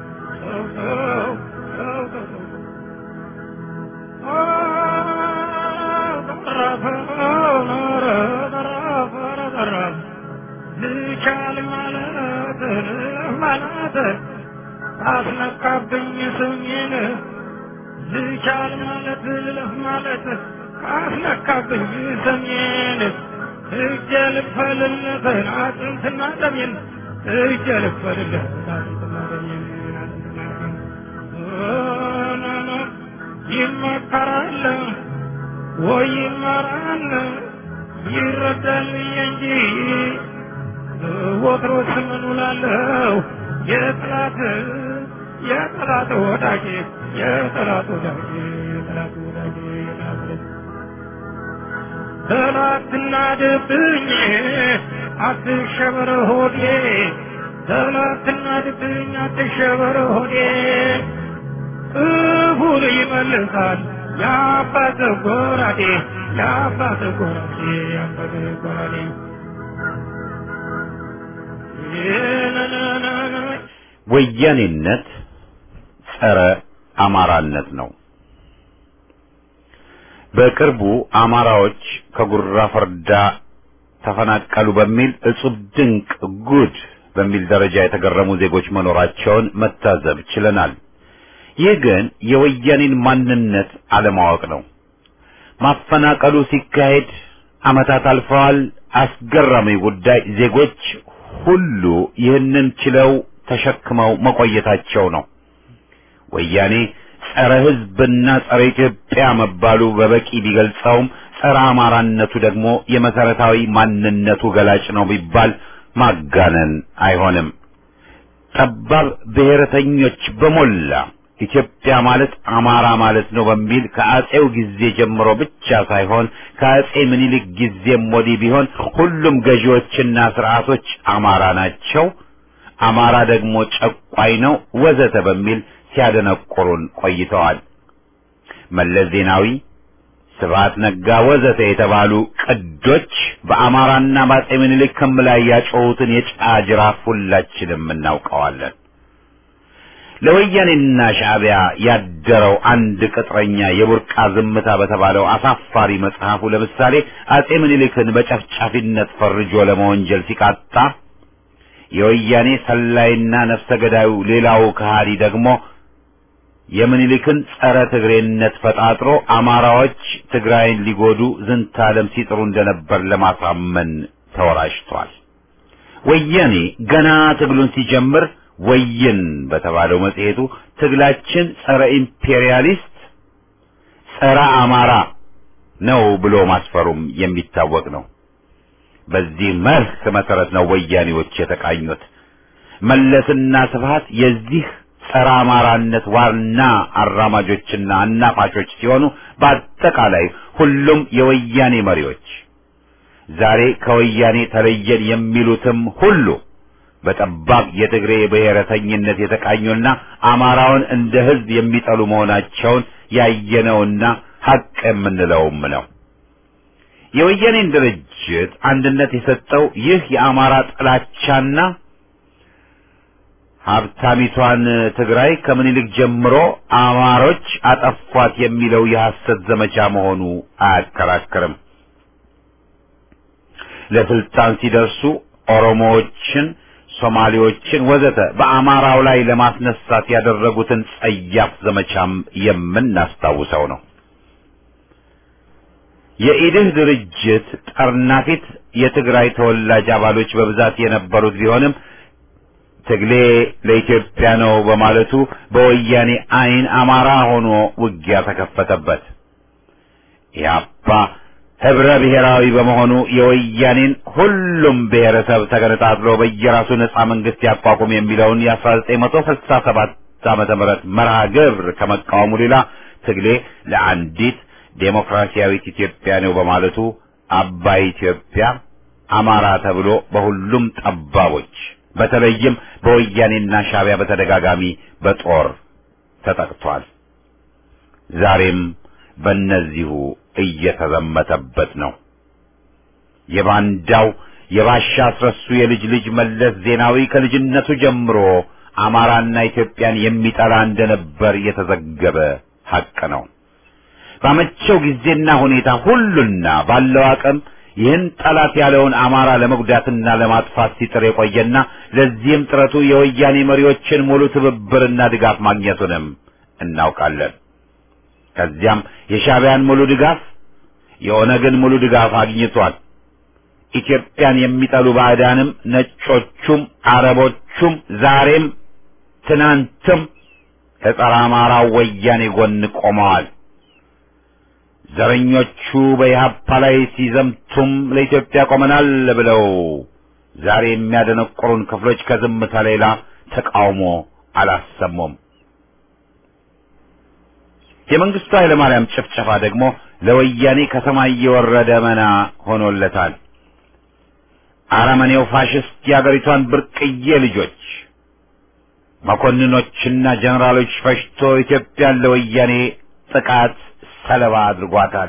ልቻል ማለት ማለት አስነካብኝ ስሜን ልቻል ማለት ማለት አስነካብኝ ስሜን እጄ ልክፈልለትን አጥንትና ደሜን እጄ ልክፈልለትን አጥንትና ደሜን ይመከራል ወይ ይማራል ይረዳል እንጂ ወትሮስ ምን ውላለሁ የጠላት የጠላት ወዳጅ የጠላት ወዳጅ የጠላት ወዳጅ ጠላትና ድብኝ አትሸበር ሆዴ ጠላትና ድብኝ አትሸበር ሆዴ እሁድ ይመልሳል ያባተ ጎራዴ ያባተ ጎራዴ ያባተ ጎራዴ ወያኔነት ጸረ አማራነት ነው። በቅርቡ አማራዎች ከጉራ ፈርዳ ተፈናቀሉ በሚል እጹብ ድንቅ ጉድ በሚል ደረጃ የተገረሙ ዜጎች መኖራቸውን መታዘብ ችለናል። ይህ ግን የወያኔን ማንነት አለማወቅ ነው። ማፈናቀሉ ሲካሄድ ዓመታት አልፈዋል። አስገራሚ ጉዳይ ዜጎች ሁሉ ይህንን ችለው ተሸክመው መቆየታቸው ነው። ወያኔ ጸረ ሕዝብና ጸረ ኢትዮጵያ መባሉ በበቂ ቢገልጸውም ጸረ አማራነቱ ደግሞ የመሰረታዊ ማንነቱ ገላጭ ነው ቢባል ማጋነን አይሆንም። ጠባብ ብሔረተኞች በሞላ ኢትዮጵያ ማለት አማራ ማለት ነው በሚል ከአጼው ጊዜ ጀምሮ ብቻ ሳይሆን ከአጼ ምኒልክ ጊዜም ወዲህ ቢሆን ሁሉም ገዢዎችና ስርዓቶች አማራ ናቸው፣ አማራ ደግሞ ጨቋይ ነው ወዘተ በሚል ሲያደነቁሩን ቆይተዋል። መለስ ዜናዊ፣ ስብሐት ነጋ ወዘተ የተባሉ ቅዶች በአማራና በአጼ ምኒልክ ክም ላይ ያጮሁትን የጫጅራፍ ሁላችንም እናውቀዋለን። ለወያኔና ሻዕቢያ ያደረው አንድ ቅጥረኛ የቡርቃ ዝምታ በተባለው አሳፋሪ መጽሐፉ ለምሳሌ አጼ ምኒልክን በጨፍጫፊነት ፈርጆ ለመወንጀል ሲቃጣ የወያኔ ሰላይና ነፍሰ ገዳዩ ሌላው ከሃዲ ደግሞ የምኒልክን ጸረ ትግሬነት ፈጣጥሮ አማራዎች ትግራይን ሊጎዱ ዝንታለም ሲጥሩ እንደነበር ለማሳመን ተወራጅቷል። ወያኔ ገና ትግሉን ሲጀምር ወይን በተባለው መጽሔቱ ትግላችን ጸረ ኢምፔሪያሊስት ጸረ አማራ ነው ብሎ ማስፈሩም የሚታወቅ ነው። በዚህ መርህ መሰረት ነው ወያኔዎች የተቃኙት። መለስና ስብሐት የዚህ ጸረ አማራነት ዋና አራማጆችና አናፋሾች ሲሆኑ በአጠቃላይ ሁሉም የወያኔ መሪዎች ዛሬ ከወያኔ ተለየን የሚሉትም ሁሉ በጠባብ የትግሬ ብሔረተኝነት የተቃኙና አማራውን እንደ ሕዝብ የሚጠሉ መሆናቸውን ያየነውና ሐቅ የምንለውም ነው። የወያኔን ድርጅት አንድነት የሰጠው ይህ የአማራ ጥላቻና ሀብታሚቷን ትግራይ ከምኒልክ ጀምሮ አማሮች አጠፏት የሚለው የሐሰት ዘመቻ መሆኑ አያከራክርም። ለስልጣን ሲደርሱ ኦሮሞዎችን፣ ሶማሌዎችን ወዘተ በአማራው ላይ ለማስነሳት ያደረጉትን ጸያፍ ዘመቻም የምናስታውሰው ነው። የኢድህ ድርጅት ጠርናፊት የትግራይ ተወላጅ አባሎች በብዛት የነበሩት ቢሆንም ትግሌ ለኢትዮጵያ ነው በማለቱ በወያኔ አይን አማራ ሆኖ ውጊያ ተከፈተበት። ኢህአፓ ህብረ ብሔራዊ በመሆኑ የወያኔን ሁሉም ብሔረሰብ ተገነጣጥሎ በየራሱ ነጻ መንግስት ያቋቁም የሚለውን የአስራ ዘጠኝ መቶ ስልሳ ሰባት ዓመተ ምህረት መርሃ ግብር ከመቃወሙ ሌላ ትግሌ ለአንዲት ዴሞክራሲያዊት ኢትዮጵያ ነው በማለቱ አባይ ኢትዮጵያ አማራ ተብሎ በሁሉም ጠባቦች በተለይም በወያኔና ሻዕቢያ በተደጋጋሚ በጦር ተጠቅቷል። ዛሬም በእነዚሁ እየተዘመተበት ነው። የባንዳው የባሻ አስረሱ የልጅ ልጅ መለስ ዜናዊ ከልጅነቱ ጀምሮ አማራና ኢትዮጵያን የሚጠላ እንደነበር የተዘገበ ሐቅ ነው። ባመቸው ጊዜና ሁኔታ ሁሉና ባለው አቅም ይህን ጠላት ያለውን አማራ ለመጉዳትና ለማጥፋት ሲጥር የቆየና ለዚህም ጥረቱ የወያኔ መሪዎችን ሙሉ ትብብርና ድጋፍ ማግኘቱንም እናውቃለን። ከዚያም የሻዕቢያን ሙሉ ድጋፍ፣ የኦነግን ሙሉ ድጋፍ አግኝቷል። ኢትዮጵያን የሚጠሉ ባዕዳንም ነጮቹም አረቦቹም ዛሬም ትናንትም ከጸረ አማራው ወያኔ ጎን ቆመዋል። ዘረኞቹ በኢህአፓ ላይ ሲዘምቱም ለኢትዮጵያ ቆመናል ብለው ዛሬ የሚያደነቁሩን ክፍሎች ከዝምታ ሌላ ተቃውሞ አላሰሙም። የመንግስቱ ኃይለ ማርያም ጭፍጨፋ ደግሞ ለወያኔ ከሰማይ የወረደ መና ሆኖለታል። አረመኔው ፋሽስት የአገሪቷን ብርቅዬ ልጆች መኮንኖችና ጀነራሎች ፈሽቶ ኢትዮጵያን ለወያኔ ጥቃት ሰለባ አድርጓታል።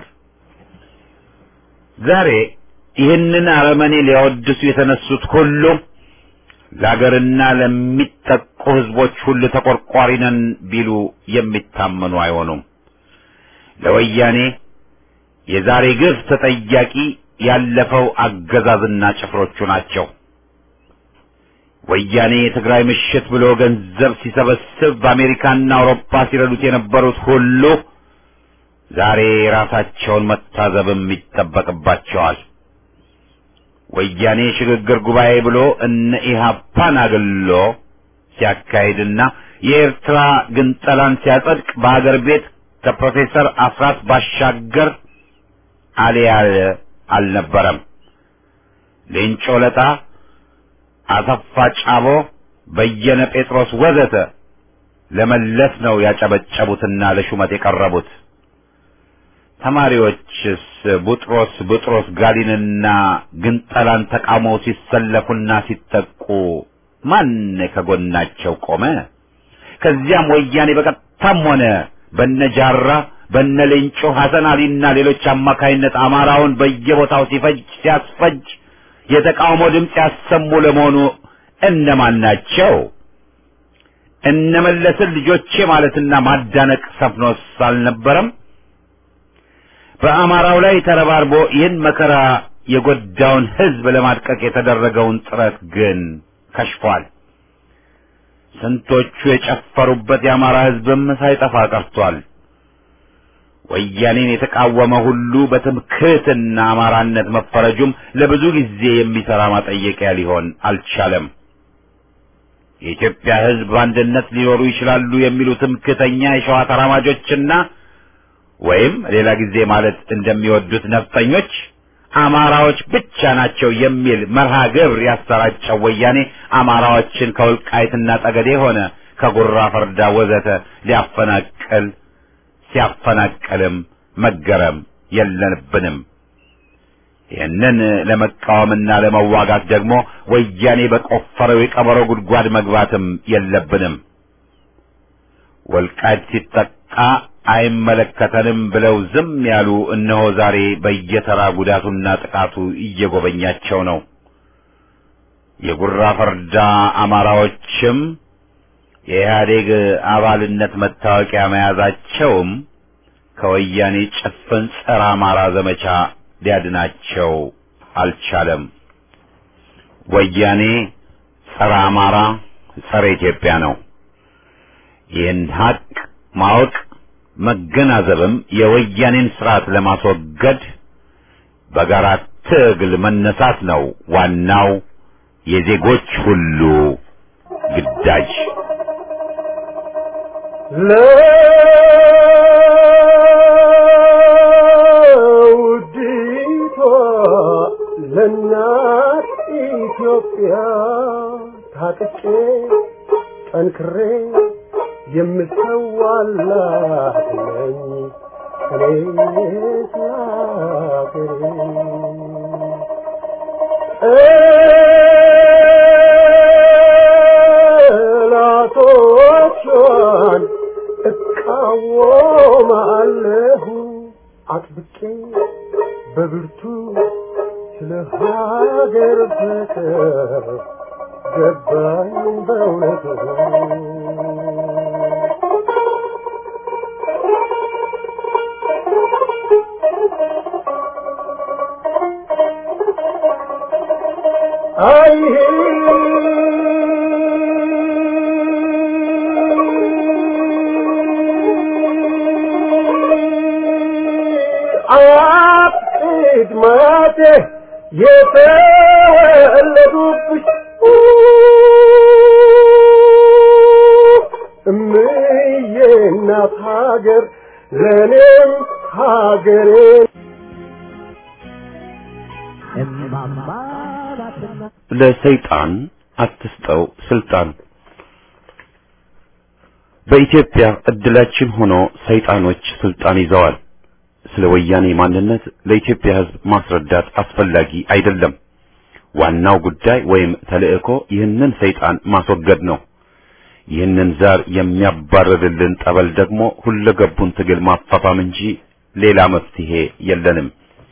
ዛሬ ይህንን አረመኔ ሊያወድሱ የተነሱት ሁሉ ለአገርና ለሚጠቁ ህዝቦች ሁሉ ተቆርቋሪ ነን ቢሉ የሚታመኑ አይሆኑም። ለወያኔ የዛሬ ግፍ ተጠያቂ ያለፈው አገዛዝና ጭፍሮቹ ናቸው። ወያኔ የትግራይ ምሽት ብሎ ገንዘብ ሲሰበስብ በአሜሪካና አውሮፓ ሲረዱት የነበሩት ሁሉ ዛሬ ራሳቸውን መታዘብም ይጠበቅባቸዋል። ወያኔ ሽግግር ጉባኤ ብሎ እነ ኢህአፓን አግሎ ሲያካሂድና የኤርትራ ግንጠላን ሲያጸድቅ በሀገር ቤት ከፕሮፌሰር አስራት ባሻገር አልያለ አልነበረም። ሌንጮ ለታ፣ አሰፋ ጫቦ፣ በየነ ጴጥሮስ ወዘተ ለመለስ ነው ያጨበጨቡትና ለሹመት የቀረቡት። ተማሪዎችስ ቡጥሮስ ቡጥሮስ ጋሊንና ግንጠላን ተቃውመው ሲሰለፉና ሲጠቁ ማን ከጎናቸው ቆመ? ከዚያም ወያኔ በቀጥታም ሆነ በነጃራ በነሌንጮ ሐሰን አሊና ሌሎች አማካይነት አማራውን በየቦታው ሲፈጅ ሲያስፈጅ የተቃውሞ ድምፅ ያሰሙ ለመሆኑ እነማን ናቸው? እነመለስን ልጆቼ ማለትና ማዳነቅ ሰፍኖስ አልነበረም? በአማራው ላይ ተረባርቦ ይህን መከራ የጎዳውን ህዝብ ለማድቀቅ የተደረገውን ጥረት ግን ከሽፏል። ስንቶቹ የጨፈሩበት የአማራ ህዝብም ሳይጠፋ ቀርቷል። ወያኔን የተቃወመ ሁሉ በትምክህትና አማራነት መፈረጁም ለብዙ ጊዜ የሚሰራ ማጠየቂያ ሊሆን አልቻለም። የኢትዮጵያ ህዝብ በአንድነት ሊኖሩ ይችላሉ የሚሉ ትምክህተኛ የሸዋ ተራማጆችና ወይም ሌላ ጊዜ ማለት እንደሚወዱት ነፍጠኞች አማራዎች ብቻ ናቸው የሚል መርሃ ግብር ያሰራጨው ወያኔ አማራዎችን ከወልቃይትና ጠገዴ ሆነ ከጉራ ፈርዳ ወዘተ ሊያፈናቅል ሲያፈናቅልም መገረም የለብንም። ይህንን ለመቃወምና ለመዋጋት ደግሞ ወያኔ በቆፈረው የቀበሮ ጉድጓድ መግባትም የለብንም። ወልቃይት ሲጠቃ አይመለከተንም ብለው ዝም ያሉ እነሆ ዛሬ በየተራ ጉዳቱና ጥቃቱ እየጎበኛቸው ነው። የጉራ ፈርዳ አማራዎችም የኢህአዴግ አባልነት መታወቂያ መያዛቸውም ከወያኔ ጭፍን ጸረ አማራ ዘመቻ ሊያድናቸው አልቻለም። ወያኔ ጸረ አማራ፣ ጸረ ኢትዮጵያ ነው። ይህን ሀቅ ማወቅ መገናዘብም የወያኔን ስርዓት ለማስወገድ በጋራ ትግል መነሳት ነው ዋናው የዜጎች ሁሉ ግዳጅ። ለውዲቷ ለእናት ኢትዮጵያ ታጥቄ ጠንክሬ የምሰዋላት ነኝ እኔ ስላገሬ። ጠላቶቿን እቃወማለሁ አጥብቄ በብርቱ ስለ ሀገር ፍቅር ገባኝ በእውነቱ። አይ አያቅድ ማቴ የተወለዱብሽ እምዬ እናት ሀገር ለእኔም ሀገሬ ለሰይጣን አትስጠው ስልጣን። በኢትዮጵያ እድላችን ሆኖ ሰይጣኖች ስልጣን ይዘዋል። ስለ ወያኔ ማንነት ለኢትዮጵያ ሕዝብ ማስረዳት አስፈላጊ አይደለም። ዋናው ጉዳይ ወይም ተልእኮ ይህንን ሰይጣን ማስወገድ ነው። ይህንን ዛር የሚያባርርልን ጠበል ደግሞ ሁለገቡን ትግል ማፋፋም እንጂ ሌላ መፍትሄ የለንም።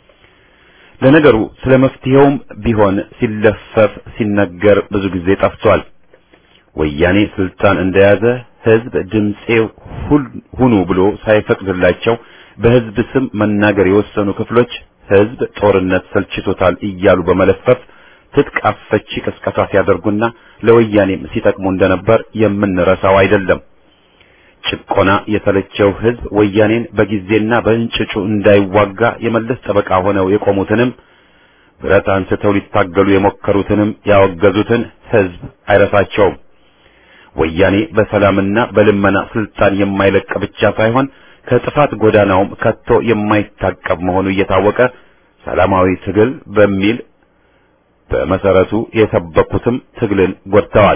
ለነገሩ ስለ መፍትሄውም ቢሆን ሲለፈፍ ሲነገር ብዙ ጊዜ ጠፍቷል። ወያኔ ስልጣን እንደያዘ ሕዝብ ድምጼው ሁሉ ብሎ ሳይፈቅድላቸው በሕዝብ ስም መናገር የወሰኑ ክፍሎች ሕዝብ ጦርነት ሰልችቶታል እያሉ በመለፈፍ ትጥቅ አስፈቺ ቅስቀሳ ሲያደርጉና ለወያኔም ሲጠቅሙ እንደነበር የምንረሳው አይደለም። ጭቆና የተለቸው ሕዝብ ወያኔን በጊዜና በእንጭጩ እንዳይዋጋ የመለስ ጠበቃ ሆነው የቆሙትንም ብረት አንስተው ሊታገሉ የሞከሩትንም ያወገዙትን ሕዝብ አይረሳቸውም። ወያኔ በሰላምና በልመና ስልጣን የማይለቅ ብቻ ሳይሆን ከጥፋት ጎዳናውም ከቶ የማይታቀብ መሆኑ እየታወቀ ሰላማዊ ትግል በሚል በመሰረቱ የሰበኩትም ትግልን ጎድተዋል።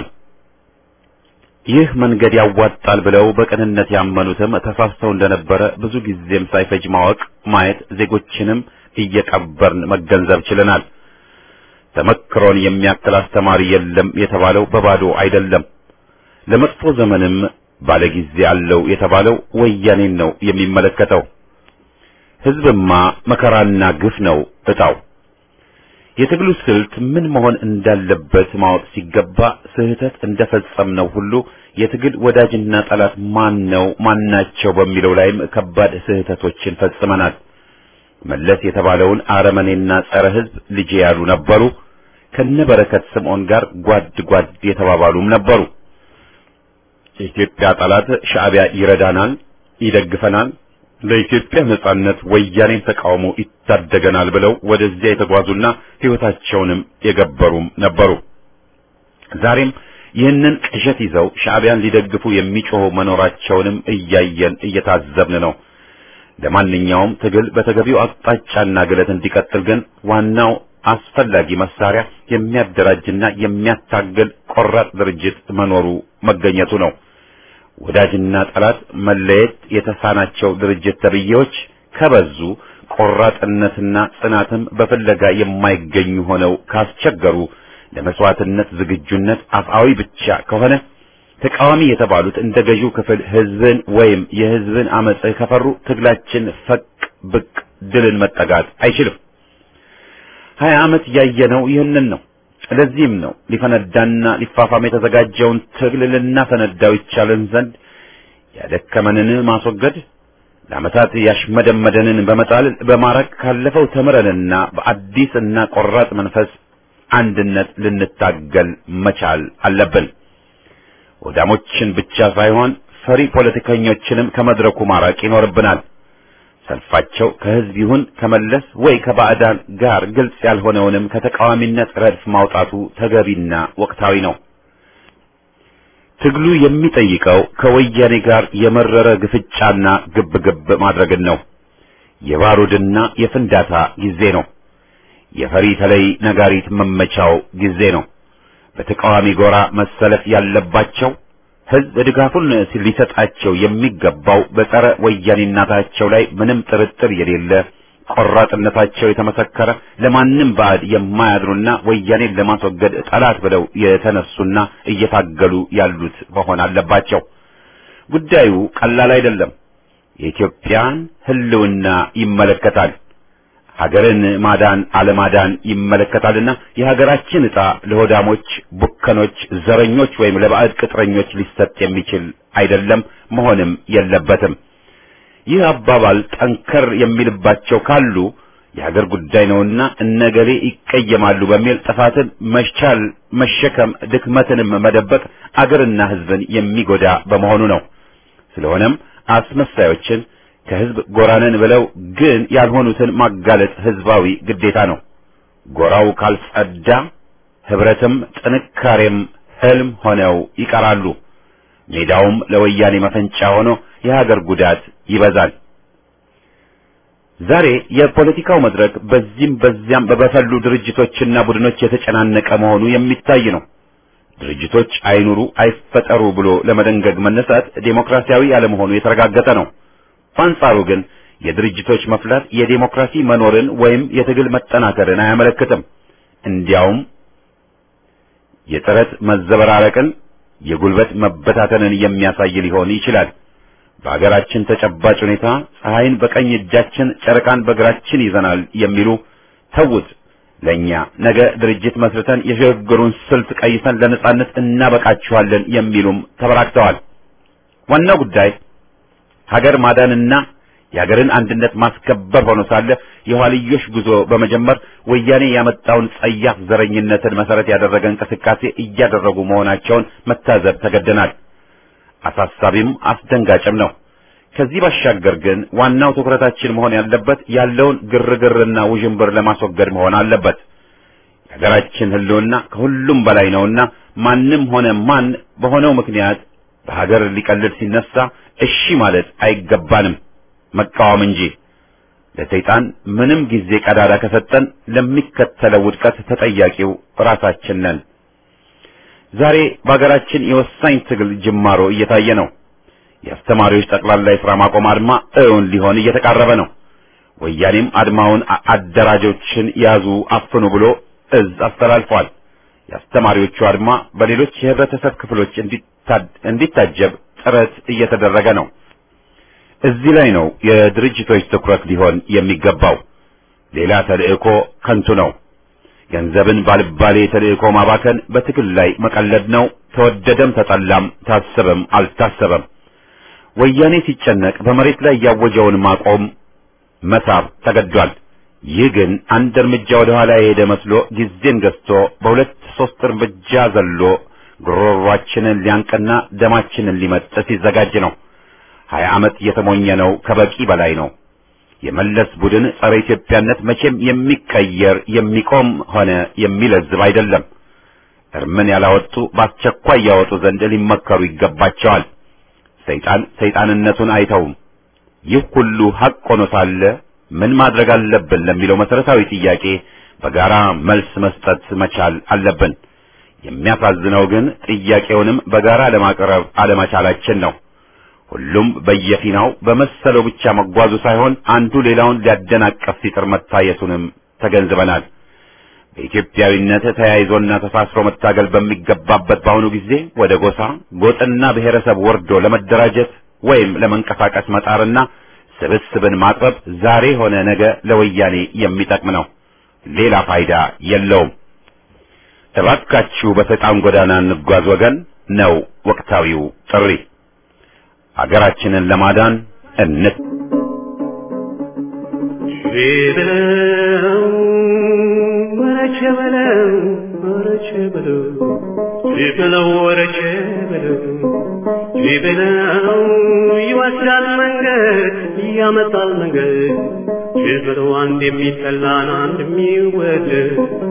ይህ መንገድ ያዋጣል ብለው በቅንነት ያመኑትም ተሳስተው እንደነበረ ብዙ ጊዜም ሳይፈጅ ማወቅ ማየት ዜጎችንም እየቀበርን መገንዘብ ችለናል። ተመክሮን የሚያክል አስተማሪ የለም የተባለው በባዶ አይደለም። ለመጥፎ ዘመንም ባለጊዜ አለው የተባለው ወያኔን ነው የሚመለከተው። ሕዝብማ መከራና ግፍ ነው እጣው። የትግሉ ስልት ምን መሆን እንዳለበት ማወቅ ሲገባ ስህተት እንደፈጸምነው ሁሉ የትግል ወዳጅና ጠላት ማን ነው ማናቸው በሚለው ላይም ከባድ ስህተቶችን ፈጽመናል። መለስ የተባለውን አረመኔና ጸረ ሕዝብ ልጅ ያሉ ነበሩ። ከነበረከት ስምዖን ጋር ጓድ ጓድ የተባባሉም ነበሩ። የኢትዮጵያ ጠላት ሻዕቢያ ይረዳናል፣ ይደግፈናል፣ ለኢትዮጵያ ነጻነት ወያኔን ተቃውሞ ይታደገናል ብለው ወደዚያ የተጓዙና ሕይወታቸውንም የገበሩም ነበሩ። ዛሬም ይህንን ቅዠት ይዘው ሻዕቢያን ሊደግፉ የሚጮሁ መኖራቸውንም እያየን እየታዘብን ነው። ለማንኛውም ትግል በተገቢው አቅጣጫና ግለት እንዲቀጥል ግን ዋናው አስፈላጊ መሳሪያ የሚያደራጅና የሚያታግል ቆራጥ ድርጅት መኖሩ መገኘቱ ነው። ወዳጅና ጠላት መለየት የተሳናቸው ድርጅት ተብዬዎች ከበዙ ቆራጥነትና ጽናትም በፍለጋ የማይገኙ ሆነው ካስቸገሩ ለመስዋዕትነት ዝግጁነት አፍአዊ ብቻ ከሆነ ተቃዋሚ የተባሉት እንደ ገዢው ክፍል ሕዝብን ወይም የሕዝብን አመጽ ከፈሩ ትግላችን ፈቅ ብቅ ድልን መጠጋት አይችልም። ሀያ ዓመት ያየነው ይህንን ነው። ለዚህም ነው ሊፈነዳና ሊፋፋም የተዘጋጀውን ትግል ልናፈነዳው ይቻለን ዘንድ ያደከመንን ማስወገድ ለዓመታት ያሽመደመደንን በመጣል በማረክ ካለፈው ተምረንና በአዲስና ቆራጥ መንፈስ አንድነት ልንታገል መቻል አለብን። ወዳሞችን ብቻ ሳይሆን ፈሪ ፖለቲከኞችንም ከመድረኩ ማራቅ ይኖርብናል። ሰልፋቸው ከህዝብ ይሁን ከመለስ ወይ ከባዕዳን ጋር ግልጽ ያልሆነውንም ከተቃዋሚነት ረድፍ ማውጣቱ ተገቢና ወቅታዊ ነው። ትግሉ የሚጠይቀው ከወያኔ ጋር የመረረ ግፍጫና ግብግብ ማድረግን ነው። የባሩድና የፍንዳታ ጊዜ ነው። የፈሪ ተለይ ነጋሪት መመቻው ጊዜ ነው። በተቃዋሚ ጎራ መሰለፍ ያለባቸው ህዝብ ድጋፉን ሊሰጣቸው የሚገባው በጸረ ወያኔነታቸው ላይ ምንም ጥርጥር የሌለ ቆራጥነታቸው የተመሰከረ ለማንም ባዕድ የማያድሩና ወያኔን ለማስወገድ ጠላት ብለው የተነሱና እየታገሉ ያሉት መሆን አለባቸው። ጉዳዩ ቀላል አይደለም። የኢትዮጵያን ህልውና ይመለከታል። ሀገርን ማዳን አለማዳን ይመለከታልና የሀገራችን ዕጣ ለሆዳሞች፣ ቡከኖች፣ ዘረኞች ወይም ለባዕድ ቅጥረኞች ሊሰጥ የሚችል አይደለም፣ መሆንም የለበትም። ይህ አባባል ጠንከር የሚልባቸው ካሉ የሀገር ጉዳይ ነውና እነገሌ ይቀየማሉ በሚል ጥፋትን መቻል መሸከም ድክመትንም መደበቅ አገርና ህዝብን የሚጎዳ በመሆኑ ነው። ስለሆነም አስመሳዮችን ከህዝብ ጎራነን ብለው ግን ያልሆኑትን ማጋለጥ ህዝባዊ ግዴታ ነው። ጎራው ካልጸዳ ህብረትም ጥንካሬም ህልም ሆነው ይቀራሉ። ሜዳውም ለወያኔ መፈንጫ ሆኖ የሀገር ጉዳት ይበዛል። ዛሬ የፖለቲካው መድረክ በዚህም በዚያም በበፈሉ ድርጅቶችና ቡድኖች የተጨናነቀ መሆኑ የሚታይ ነው። ድርጅቶች አይኑሩ አይፈጠሩ ብሎ ለመደንገግ መነሳት ዴሞክራሲያዊ ያለመሆኑ የተረጋገጠ ነው። በአንጻሩ ግን የድርጅቶች መፍላት የዴሞክራሲ መኖርን ወይም የትግል መጠናከርን አያመለክትም። እንዲያውም የጥረት መዘበራረቅን፣ የጉልበት መበታተንን የሚያሳይ ሊሆን ይችላል። በአገራችን ተጨባጭ ሁኔታ ፀሐይን በቀኝ እጃችን ጨረቃን በግራችን ይዘናል የሚሉ ተውት፣ ለኛ ነገ ድርጅት መስርተን የሽግግሩን ስልት ቀይሰን ለነጻነት እናበቃችኋለን የሚሉም ተበራክተዋል። ዋናው ጉዳይ ሀገር ማዳንና የሀገርን አንድነት ማስከበር ሆኖ ሳለ የኋልዮሽ ጉዞ በመጀመር ወያኔ ያመጣውን ጸያፍ ዘረኝነትን መሰረት ያደረገ እንቅስቃሴ እያደረጉ መሆናቸውን መታዘብ ተገደናል። አሳሳቢም አስደንጋጭም ነው። ከዚህ ባሻገር ግን ዋናው ትኩረታችን መሆን ያለበት ያለውን ግርግርና ውዥንብር ለማስወገድ መሆን አለበት። የሀገራችን ሕልውና ከሁሉም በላይ ነውና ማንም ሆነ ማን በሆነው ምክንያት በሀገር ሊቀልድ ሲነሳ እሺ ማለት አይገባንም፣ መቃወም እንጂ። ለሰይጣን ምንም ጊዜ ቀዳዳ ከሰጠን ለሚከተለው ውድቀት ተጠያቂው ራሳችን ነን። ዛሬ በሀገራችን የወሳኝ ትግል ጅማሮ እየታየ ነው። የአስተማሪዎች ጠቅላላ የሥራ ማቆም አድማ እውን ሊሆን እየተቃረበ ነው። ወያኔም አድማውን አደራጆችን ያዙ አፍኑ ብሎ እዝ አስተላልፏል። የአስተማሪዎቹ አድማ በሌሎች የህብረተሰብ ክፍሎች እንዲታጀብ ጥረት እየተደረገ ነው። እዚህ ላይ ነው የድርጅቶች ትኩረት ሊሆን የሚገባው። ሌላ ተልእኮ ከንቱ ነው። ገንዘብን ባልባሌ ተልእኮ ማባከን በትግል ላይ መቀለድ ነው። ተወደደም ተጠላም ታሰበም አልታሰበም ወያኔ ሲጨነቅ በመሬት ላይ ያወጀውን ማቆም መሳብ ተገዷል። ይህ ግን አንድ እርምጃ ወደ ኋላ የሄደ መስሎ ጊዜን ገዝቶ በሁለት ሶስት እርምጃ ዘሎ ጉሮሯችንን ሊያንቅና ደማችንን ሊመጥ ሲዘጋጅ ነው። ሀያ ዓመት የተሞኘ ነው ከበቂ በላይ ነው። የመለስ ቡድን ጸረ ኢትዮጵያነት መቼም የሚቀየር የሚቆም ሆነ የሚለዝብ አይደለም። እርምን ያላወጡ በአስቸኳይ ያወጡ ዘንድ ሊመከሩ ይገባቸዋል። ሰይጣን ሰይጣንነቱን አይተውም። ይህ ሁሉ ሐቅ ሆኖ ሳለ ምን ማድረግ አለብን ለሚለው መሰረታዊ ጥያቄ በጋራ መልስ መስጠት መቻል አለብን። የሚያሳዝነው ግን ጥያቄውንም በጋራ ለማቅረብ አለመቻላችን ነው። ሁሉም በየፊናው በመሰለው ብቻ መጓዙ ሳይሆን አንዱ ሌላውን ሊያደናቀፍ ሲጥር መታየቱንም ተገንዝበናል። በኢትዮጵያዊነት ተያይዞና ተሳስሮ መታገል በሚገባበት በአሁኑ ጊዜ ወደ ጎሳ ጎጥና ብሔረሰብ ወርዶ ለመደራጀት ወይም ለመንቀሳቀስ መጣርና ስብስብን ማጥበብ ዛሬ ሆነ ነገ ለወያኔ የሚጠቅም ነው፣ ሌላ ፋይዳ የለውም። እባካችሁ በሰይጣን ጎዳና እንጓዝ ወገን ነው ወቅታዊው ጥሪ። ሀገራችንን ለማዳን እነት ቢበለው ወረቼ በለው ቢበለው ይወስዳል መንገድ ያመጣል መንገድ ቢበለው አንድ የሚጠላን አንድ የሚወደድ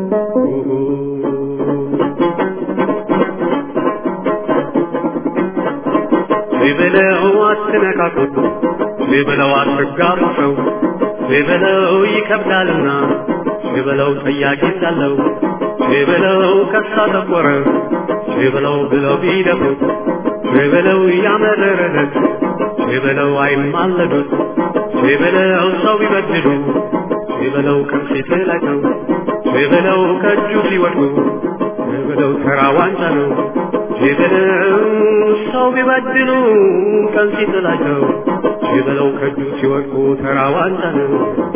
ቢበለው አትነካኩት ቢበለው አትጋሩ ሰው ቢበለው ይከብዳልና ቢበለው ጠያቂ ሳለው ቢበለው ከሳ ተቆረ ቢበለው ብለው ቢደፉት ቢበለው ያመረረለት ቢበለው አይማለዱት ቢበለው ሰው ቢበድሉ ቢበለው ከፊት ላይ ነው ቢበለው ከእጁ ሲወድቁ ቢበለው ተራ ዋንጫ ነው ቢበለው ሰው ቢበድሉ ከፊት ላይ ነው ቢበለው ከእጁ ሲወድቁ ተራ ዋንጫ ነው።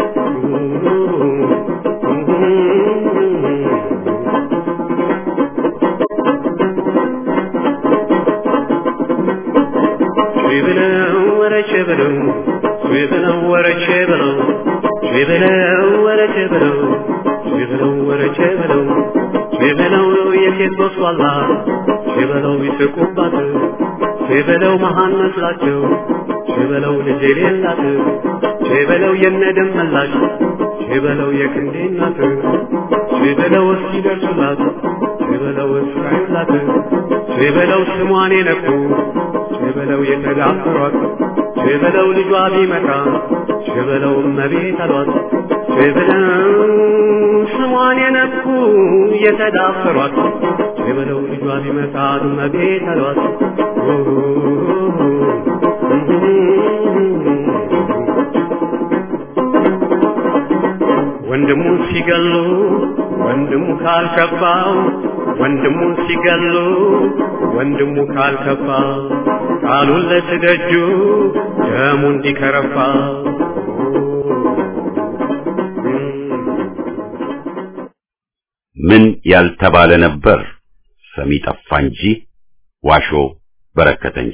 ቢበለው ወረቼ በለው ቢበለው ወረቼ በለው ቢበለው ወረቼ በለው ቢበለው ወረቼ በለው ቢበለው የሴት ቦስዋላ ቢበለው ይስቁባት ቢበለው መሃን መስላቸው ቢበለው ልጅ የሌላት ቢበለው የነደም መላሽ ቢበለው የክንዴ እናት ቢበለው እስኪደርሱላት ቢበለው እስራኤላት ቢበለው ስሟን የነኩ ቢበለው የተዳፈሯት ቢበለው ልጇ ቢመጣ ሸበለው መቤት አሏት ሸበለው ስሟን የነኩ የተዳፈሯት ሸበለው ልጇ ቢመጣ መቤት አሏት ወንድሙ ሲገሉ ወንድሙ ካልከባው ወንድሙ ሲገሉ ወንድሙ ካልከባ ቃሉን ለትደጁ ደሙ እንዲከረፋ ምን ያልተባለ ነበር ሰሚ ጠፋ እንጂ ዋሾ በረከተ እንጂ።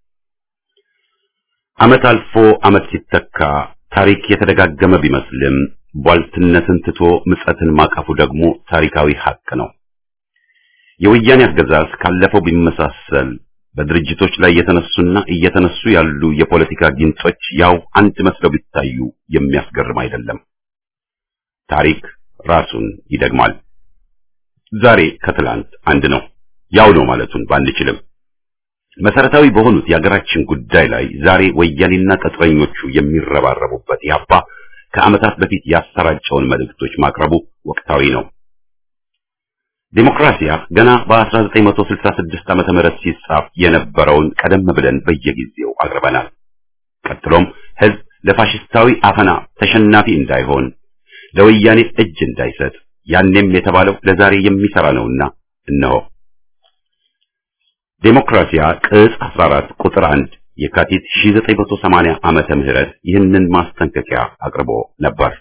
ዓመት አልፎ ዓመት ሲተካ ታሪክ የተደጋገመ ቢመስልም ቧልትነትን ትቶ ምጸትን ማቀፉ ደግሞ ታሪካዊ ሐቅ ነው። የወያኔ አገዛዝ ካለፈው ቢመሳሰል በድርጅቶች ላይ የተነሱና እየተነሱ ያሉ የፖለቲካ ጊንጦች ያው አንድ መስለው ቢታዩ የሚያስገርም አይደለም። ታሪክ ራሱን ይደግማል። ዛሬ ከትላንት አንድ ነው፣ ያው ነው ማለቱን ባንችልም መሰረታዊ በሆኑት የሀገራችን ጉዳይ ላይ ዛሬ ወያኔና ቅጥረኞቹ የሚረባረቡበት ያባ ከዓመታት በፊት ያሰራጨውን መልእክቶች ማቅረቡ ወቅታዊ ነው። ዲሞክራሲያ ገና በ1966 ዓመተ ምህረት ሲጻፍ የነበረውን ቀደም ብለን በየጊዜው አቅርበናል። ቀጥሎም ህዝብ ለፋሽስታዊ አፈና ተሸናፊ እንዳይሆን ለወያኔ እጅ እንዳይሰጥ ያኔም የተባለው ለዛሬ የሚሰራ ነውና እነሆ ዲሞክራሲያ ቅጽ አስራ አራት ቁጥር አንድ የካቲት ሺህ ዘጠኝ መቶ ሰማንያ ዓመተ ምህረት ይህንን ማስጠንቀቂያ አቅርቦ ነበር።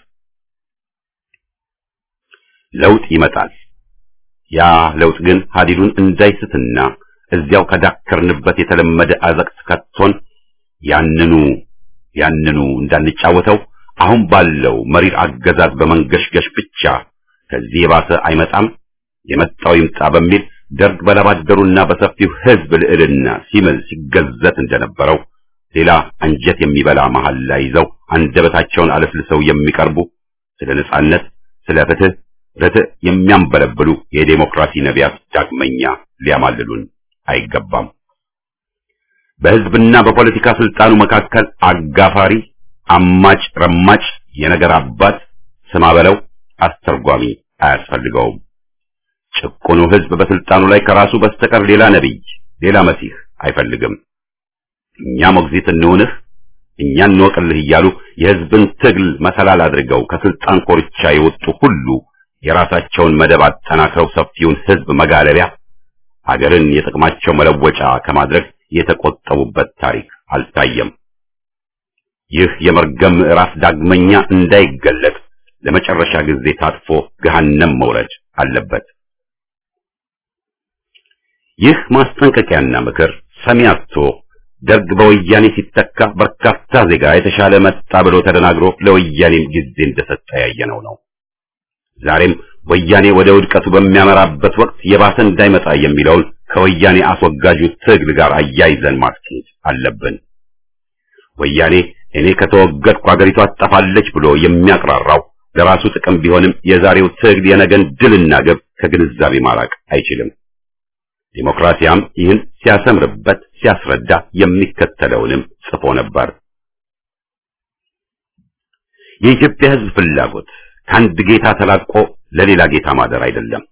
ለውጥ ይመጣል። ያ ለውጥ ግን ሀዲዱን እንዳይስትና እዚያው ከዳከርንበት የተለመደ አዘቅት ከቶን ያንኑ ያንኑ እንዳንጫወተው አሁን ባለው መሪር አገዛዝ በመንገሽገሽ ብቻ ከዚህ የባሰ አይመጣም የመጣው ይምጣ በሚል ደርግ በላባደሩና በሰፊው ህዝብ ልዕልና ሲምል ሲገዘት እንደነበረው ሌላ አንጀት የሚበላ መሐላ ይዘው አንደበታቸውን አለስልሰው የሚቀርቡ ስለ ነጻነት፣ ስለ ፍትህ፣ ርትዕ የሚያንበለብሉ የዲሞክራሲ ነቢያት ዳግመኛ ሊያማልሉን አይገባም። በህዝብና በፖለቲካ ስልጣኑ መካከል አጋፋሪ፣ አማጭ፣ ረማጭ፣ የነገር አባት ስማ በለው አስተርጓሚ አያስፈልገውም። ጭቁኑ ህዝብ በስልጣኑ ላይ ከራሱ በስተቀር ሌላ ነብይ፣ ሌላ መሲህ አይፈልግም። እኛ ሞግዚት እንሆንህ፣ እኛ እንወቅልህ እያሉ የህዝብን ትግል መሰላል አድርገው ከስልጣን ኮርቻ የወጡ ሁሉ የራሳቸውን መደብ አጠናክረው ሰፊውን ህዝብ መጋለቢያ፣ ሀገርን የጥቅማቸው መለወጫ ከማድረግ የተቆጠቡበት ታሪክ አልታየም። ይህ የመርገም ምዕራፍ ዳግመኛ እንዳይገለጥ ለመጨረሻ ጊዜ ታጥፎ ገሃነም መውረድ አለበት። ይህ ማስጠንቀቂያና ምክር ሰሚ አጥቶ ደርግ በወያኔ ሲተካ በርካታ ዜጋ የተሻለ መጣ ብሎ ተደናግሮ ለወያኔም ጊዜ እንደሰጠ ያየነው ነው። ዛሬም ወያኔ ወደ ውድቀቱ በሚያመራበት ወቅት የባሰ እንዳይመጣ የሚለውን ከወያኔ አስወጋጁ ትግል ጋር አያይዘን ማስኬድ አለብን። ወያኔ እኔ ከተወገድኩ አገሪቷ ትጠፋለች ብሎ የሚያቅራራው ለራሱ ጥቅም ቢሆንም የዛሬው ትግል የነገን ድልና ግብ ከግንዛቤ ማራቅ አይችልም። ዲሞክራሲያም ይህን ሲያሰምርበት ሲያስረዳ የሚከተለውንም ጽፎ ነበር። የኢትዮጵያ ሕዝብ ፍላጎት ከአንድ ጌታ ተላቆ ለሌላ ጌታ ማደር አይደለም።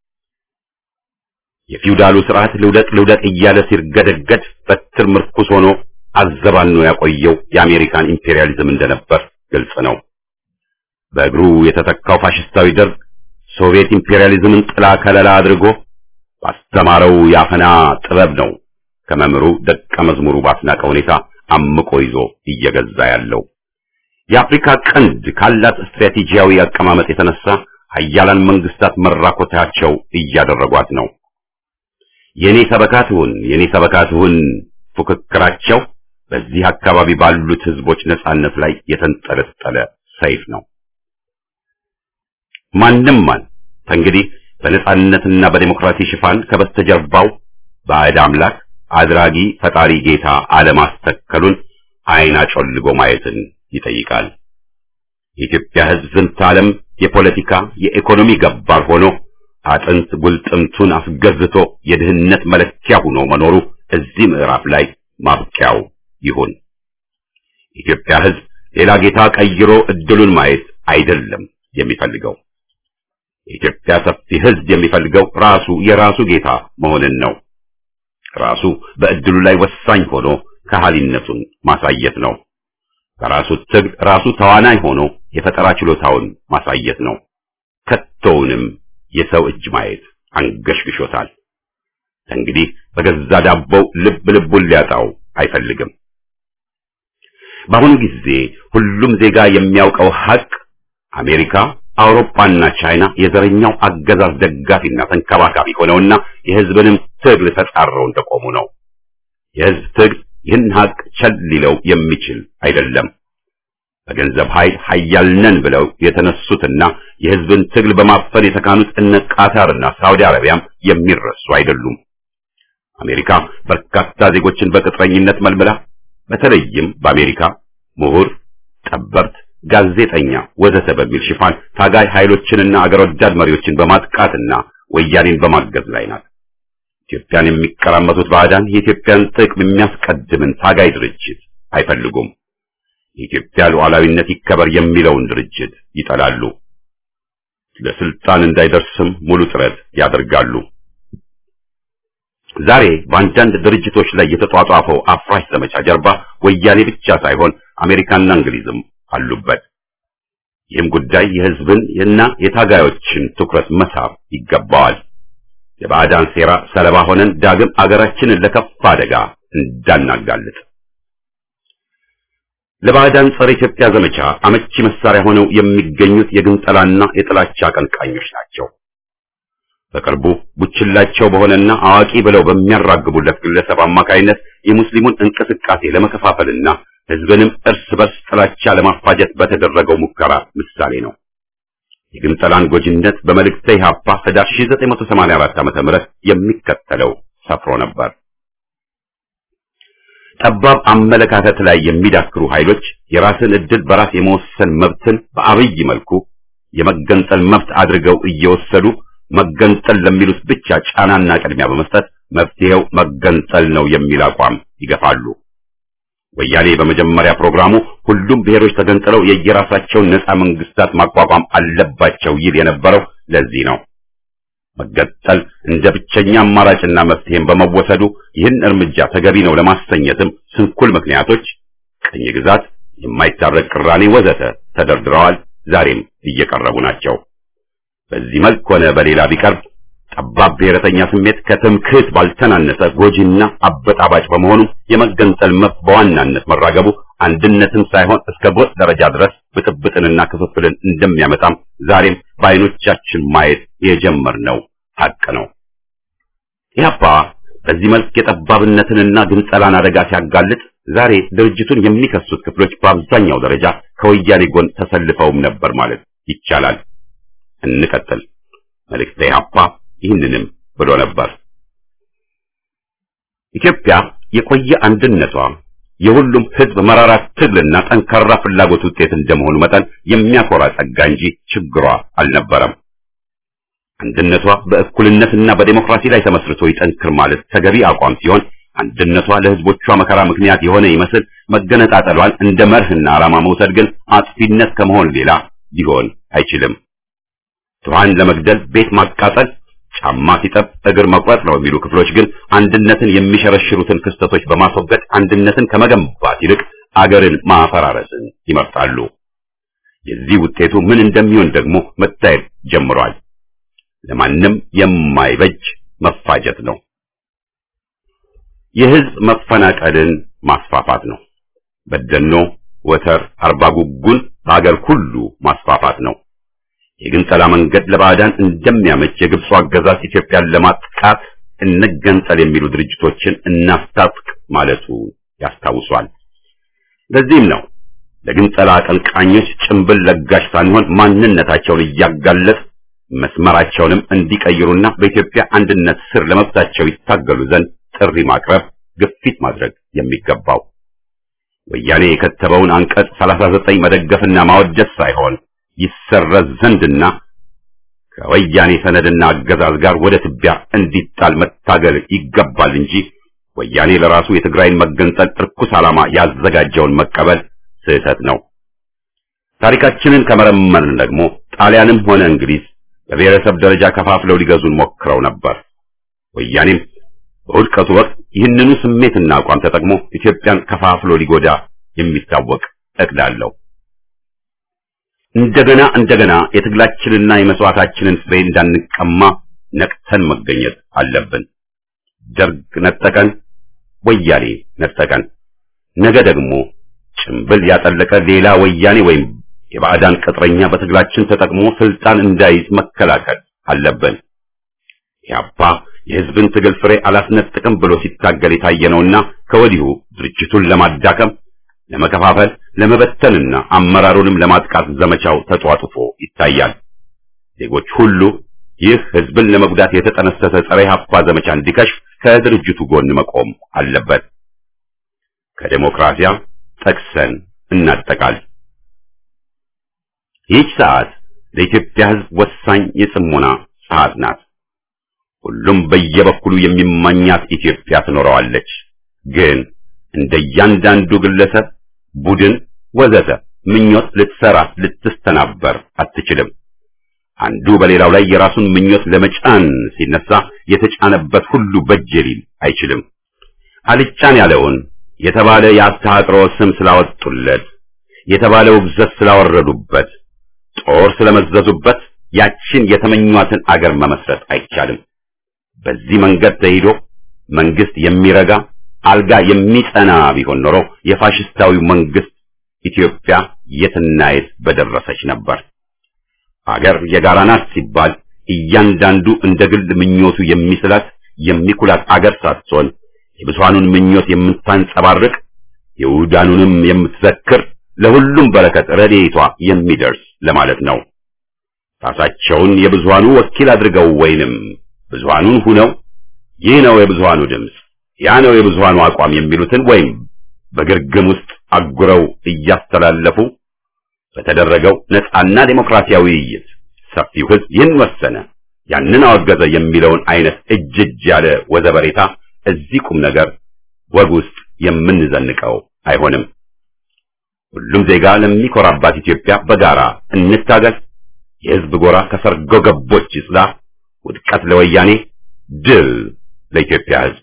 የፊውዳሉ ስርዓት ልውደቅ ልውደቅ እያለ ሲርገደገድ በትር ምርኩስ ሆኖ አዘባኖ ያቆየው የአሜሪካን ኢምፔሪያሊዝም እንደነበር ግልጽ ነው። በእግሩ የተተካው ፋሽስታዊ ደርግ ሶቪየት ኢምፔሪያሊዝምን ጥላ ከለላ አድርጎ ባስተማረው ያፈና ጥበብ ነው ከመምሩ ደቀ መዝሙሩ ባስናቀ ሁኔታ አምቆ ይዞ እየገዛ ያለው። የአፍሪካ ቀንድ ካላት ስትራቴጂያዊ አቀማመጥ የተነሳ ሀያላን መንግስታት መራኮታቸው እያደረጓት ነው። የኔ ሰበካቱን የኔ ሰበካቱን ፉክክራቸው በዚህ አካባቢ ባሉት ህዝቦች ነጻነት ላይ የተንጠለጠለ ሰይፍ ነው። ማንም ማን እንግዲህ በነጻነትና በዲሞክራሲ ሽፋን ከበስተጀርባው ባዕድ አምላክ አድራጊ ፈጣሪ ጌታ አለማስተከሉን አይን አጮልጎ ማየትን ይጠይቃል። የኢትዮጵያ ህዝብ ዝንተ ዓለም የፖለቲካ የኢኮኖሚ ገባር ሆኖ አጥንት ጉልጥምቱን አስገዝቶ የድህነት መለኪያ ሆኖ መኖሩ እዚህ ምዕራፍ ላይ ማብቂያው ይሁን። የኢትዮጵያ ህዝብ ሌላ ጌታ ቀይሮ እድሉን ማየት አይደለም የሚፈልገው። የኢትዮጵያ ሰፊ ሕዝብ የሚፈልገው ራሱ የራሱ ጌታ መሆንን ነው። ራሱ በእድሉ ላይ ወሳኝ ሆኖ ከሃሊነቱን ማሳየት ነው። በራሱ ትግል ራሱ ተዋናይ ሆኖ የፈጠራ ችሎታውን ማሳየት ነው። ከቶውንም የሰው እጅ ማየት አንገሽግሾታል። እንግዲህ በገዛ ዳቦው ልብ ልቡን ሊያጣው አይፈልግም። በአሁኑ ጊዜ ሁሉም ዜጋ የሚያውቀው ሀቅ አሜሪካ፣ አውሮፓና ቻይና የዘረኛው አገዛዝ ደጋፊና ተንከባካቢ ሆነውና የህዝብንም ትግል ተጻረው እንደቆሙ ነው። የህዝብ ትግል ይህን ሀቅ ቸል ሊለው የሚችል አይደለም። በገንዘብ ኃይል ኃያል ነን ብለው የተነሱትና የህዝብን ትግል በማፈን የተካኑት እነ ቃታርና ሳውዲ አረቢያም የሚረሱ አይደሉም። አሜሪካ በርካታ ዜጎችን በቅጥረኝነት መልምላ በተለይም በአሜሪካ ምሁር፣ ጠበብት፣ ጋዜጠኛ ወዘተ በሚል ሽፋን ታጋይ ኃይሎችንና አገር ወዳድ መሪዎችን በማጥቃትና ወያኔን በማገዝ ላይ ናት። ኢትዮጵያን የሚቀራመቱት ባዕዳን የኢትዮጵያን ጥቅም የሚያስቀድምን ታጋይ ድርጅት አይፈልጉም። የኢትዮጵያ ሉዓላዊነት ይከበር የሚለውን ድርጅት ይጠላሉ። ለስልጣን እንዳይደርስም ሙሉ ጥረት ያደርጋሉ። ዛሬ በአንዳንድ ድርጅቶች ላይ የተጧጧፈው አፍራሽ ዘመቻ ጀርባ ወያኔ ብቻ ሳይሆን አሜሪካና እንግሊዝም አሉበት። ይህም ጉዳይ የህዝብን እና የታጋዮችን ትኩረት መሳብ ይገባዋል። የባዕዳን ሴራ ሰለባ ሆነን ዳግም አገራችንን ለከፋ አደጋ እንዳናጋልጥ ለባዕዳን ጸረ ኢትዮጵያ ዘመቻ አመቺ መሳሪያ ሆነው የሚገኙት የግንጠላና የጥላቻ አቀንቃኞች ናቸው። በቅርቡ ቡችላቸው በሆነና አዋቂ ብለው በሚያራግቡለት ግለሰብ አማካይነት የሙስሊሙን እንቅስቃሴ ለመከፋፈልና ህዝብንም እርስ በርስ ጥላቻ ለማፋጀት በተደረገው ሙከራ ምሳሌ ነው። የግንጠላን ጎጂነት በመልእክተ ኢሕአፓ ህዳር ሺህ ዘጠኝ መቶ ሰማንያ አራት ዓመተ ምህረት የሚከተለው ሰፍሮ ነበር። ጠባብ አመለካከት ላይ የሚዳክሩ ኃይሎች የራስን እድል በራስ የመወሰን መብትን በአብይ መልኩ የመገንጠል መብት አድርገው እየወሰዱ መገንጠል ለሚሉት ብቻ ጫናና ቅድሚያ በመስጠት መፍትሄው መገንጠል ነው የሚል አቋም ይገፋሉ። ወያኔ በመጀመሪያ ፕሮግራሙ ሁሉም ብሔሮች ተገንጥለው የየራሳቸውን ነፃ መንግስታት ማቋቋም አለባቸው ይል የነበረው ለዚህ ነው። መገንጠል እንደ ብቸኛ አማራጭና መፍትሄም በመወሰዱ ይህን እርምጃ ተገቢ ነው ለማሰኘትም ስንኩል ምክንያቶች፣ ቅኝ ግዛት፣ የማይታረቅ ቅራኔ ወዘተ ተደርድረዋል። ዛሬም እየቀረቡ ናቸው። በዚህ መልክ ሆነ በሌላ ቢቀርብ ጠባብ ብሔረተኛ ስሜት ከትምክህት ባልተናነሰ ጎጂና አበጣባጭ በመሆኑ የመገንጠል መብት በዋናነት መራገቡ አንድነትን ሳይሆን እስከ ጎጥ ደረጃ ድረስ ብጥብጥንና ክፍፍልን እንደሚያመጣም ዛሬም በዓይኖቻችን ማየት የጀመርነው ሀቅ ነው። ኢሕአፓ በዚህ መልክ የጠባብነትንና ግንጠላን አደጋ ሲያጋልጥ ዛሬ ድርጅቱን የሚከሱት ክፍሎች በአብዛኛው ደረጃ ከወያኔ ጎን ተሰልፈውም ነበር ማለት ይቻላል። እንቀጥል። መልእክተ ኢሕአፓ ይህንንም ብሎ ነበር። ኢትዮጵያ የቆየ አንድነቷ የሁሉም ህዝብ መራራ ትግልና ጠንካራ ፍላጎት ውጤት እንደመሆኑ መጠን የሚያኮራ ጸጋ እንጂ ችግሯ አልነበረም። አንድነቷ በእኩልነትና በዲሞክራሲ ላይ ተመስርቶ ይጠንክር ማለት ተገቢ አቋም ሲሆን፣ አንድነቷ ለህዝቦቿ መከራ ምክንያት የሆነ ይመስል መገነጣጠሏን እንደ መርህና ዓላማ መውሰድ ግን አጥፊነት ከመሆን ሌላ ሊሆን አይችልም። ድሃን ለመግደል ቤት ማቃጠል፣ ጫማ ሲጠብ እግር መቁረጥ ነው የሚሉ ክፍሎች ግን አንድነትን የሚሸረሽሩትን ክስተቶች በማስወገድ አንድነትን ከመገንባት ይልቅ አገርን ማፈራረስን ይመርጣሉ። የዚህ ውጤቱ ምን እንደሚሆን ደግሞ መታየት ጀምሯል። ለማንም የማይበጅ መፋጀት ነው። የህዝብ መፈናቀልን ማስፋፋት ነው። በደኖ፣ ወተር፣ አርባ ጉጉን በአገር ሁሉ ማስፋፋት ነው። የግንጠላ መንገድ ለባዕዳን እንደሚያመች የግብፁ አገዛዝ ኢትዮጵያን ለማጥቃት እንገንጠል የሚሉ ድርጅቶችን እናስታጥቅ ማለቱ ያስታውሷል። ለዚህም ነው ለግንጠላ አቀንቃኞች ጭምብል ለጋሽ ሳንሆን ማንነታቸውን እያጋለጥ መስመራቸውንም እንዲቀይሩና በኢትዮጵያ አንድነት ስር ለመብታቸው ይታገሉ ዘንድ ጥሪ ማቅረብ፣ ግፊት ማድረግ የሚገባው ወያኔ የከተበውን አንቀጽ ሰላሳ ዘጠኝ መደገፍና ማወደስ ሳይሆን ይሰረዝ ዘንድና ከወያኔ ሰነድና አገዛዝ ጋር ወደ ትቢያ እንዲጣል መታገል ይገባል እንጂ ወያኔ ለራሱ የትግራይን መገንጠል እርኩስ ዓላማ ያዘጋጀውን መቀበል ስህተት ነው። ታሪካችንን ከመረመርን ደግሞ ጣሊያንም ሆነ እንግሊዝ በብሔረሰብ ደረጃ ከፋፍለው ሊገዙን ሞክረው ነበር። ወያኔም በውድቀቱ ወቅት ይህንኑ ስሜትና አቋም ተጠቅሞ ኢትዮጵያን ከፋፍሎ ሊጎዳ የሚታወቅ እቅድ አለው። እንደገና እንደገና የትግላችንና የመስዋዕታችንን ፍሬ እንዳንቀማ ነቅተን መገኘት አለብን። ደርግ ነጠቀን፣ ወያኔ ነጠቀን። ነገ ደግሞ ጭምብል ያጠለቀ ሌላ ወያኔ ወይም የባዕዳን ቅጥረኛ በትግላችን ተጠቅሞ ስልጣን እንዳይዝ መከላከል አለብን። ያባ የህዝብን ትግል ፍሬ አላስነጥቅም ብሎ ሲታገል የታየነውና ከወዲሁ ድርጅቱን ለማዳከም፣ ለመከፋፈል፣ ለመበተንና አመራሩንም ለማጥቃት ዘመቻው ተጧጡፎ ይታያል። ዜጎች ሁሉ ይህ ህዝብን ለመጉዳት የተጠነሰሰ ጸረ ኢህአፓ ዘመቻ እንዲከሽፍ ከድርጅቱ ጎን መቆም አለበት። ከዴሞክራሲያ ጠቅሰን እናጠቃል። ይህች ሰዓት ለኢትዮጵያ ህዝብ ወሳኝ የጽሞና ሰዓት ናት። ሁሉም በየበኩሉ የሚመኛት ኢትዮጵያ ትኖረዋለች። ግን እንደያንዳንዱ ግለሰብ፣ ቡድን ወዘተ ምኞት ልትሰራ ልትስተናበር አትችልም። አንዱ በሌላው ላይ የራሱን ምኞት ለመጫን ሲነሳ የተጫነበት ሁሉ በጅ ሊል አይችልም። አልጫን ያለውን የተባለ የአስተሃጥሮ ስም ስላወጡለት፣ የተባለ ውግዘት ስላወረዱበት፣ ጦር ስለመዘዙበት ያችን የተመኟትን አገር መመስረት አይቻልም። በዚህ መንገድ ተሄዶ መንግስት የሚረጋ አልጋ የሚጸና ቢሆን ኖሮ የፋሽስታዊ መንግስት ኢትዮጵያ የትና የት በደረሰች ነበር። አገር የጋራ ናት ሲባል እያንዳንዱ እንደ ግል ምኞቱ የሚስላት የሚኩላት አገር ሳትሆን የብዙሃኑን ምኞት የምታንጸባርቅ የውዳኑንም የምትዘክር ለሁሉም በረከት ረድኤቷ የሚደርስ ለማለት ነው። ራሳቸውን የብዙሃኑ ወኪል አድርገው ወይንም ብዙሃኑን ሁነው ይህ ነው የብዙሃኑ ድምጽ፣ ያ ነው የብዙሃኑ አቋም የሚሉትን ወይም በግርግም ውስጥ አጉረው እያስተላለፉ በተደረገው ነፃና ዴሞክራሲያዊ ውይይት ሰፊው ህዝብ ይህን ወሰነ፣ ያንን አወገዘ የሚለውን አይነት እጅ እጅ ያለ ወዘበሬታ እዚህ ቁም ነገር ወግ ውስጥ የምንዘንቀው አይሆንም። ሁሉም ዜጋ ለሚኮራባት ኢትዮጵያ በጋራ እንታገል። የህዝብ ጎራ ከሰርጎ ገቦች ይጽዳ። ውድቀት ለወያኔ፣ ድል ለኢትዮጵያ ህዝብ።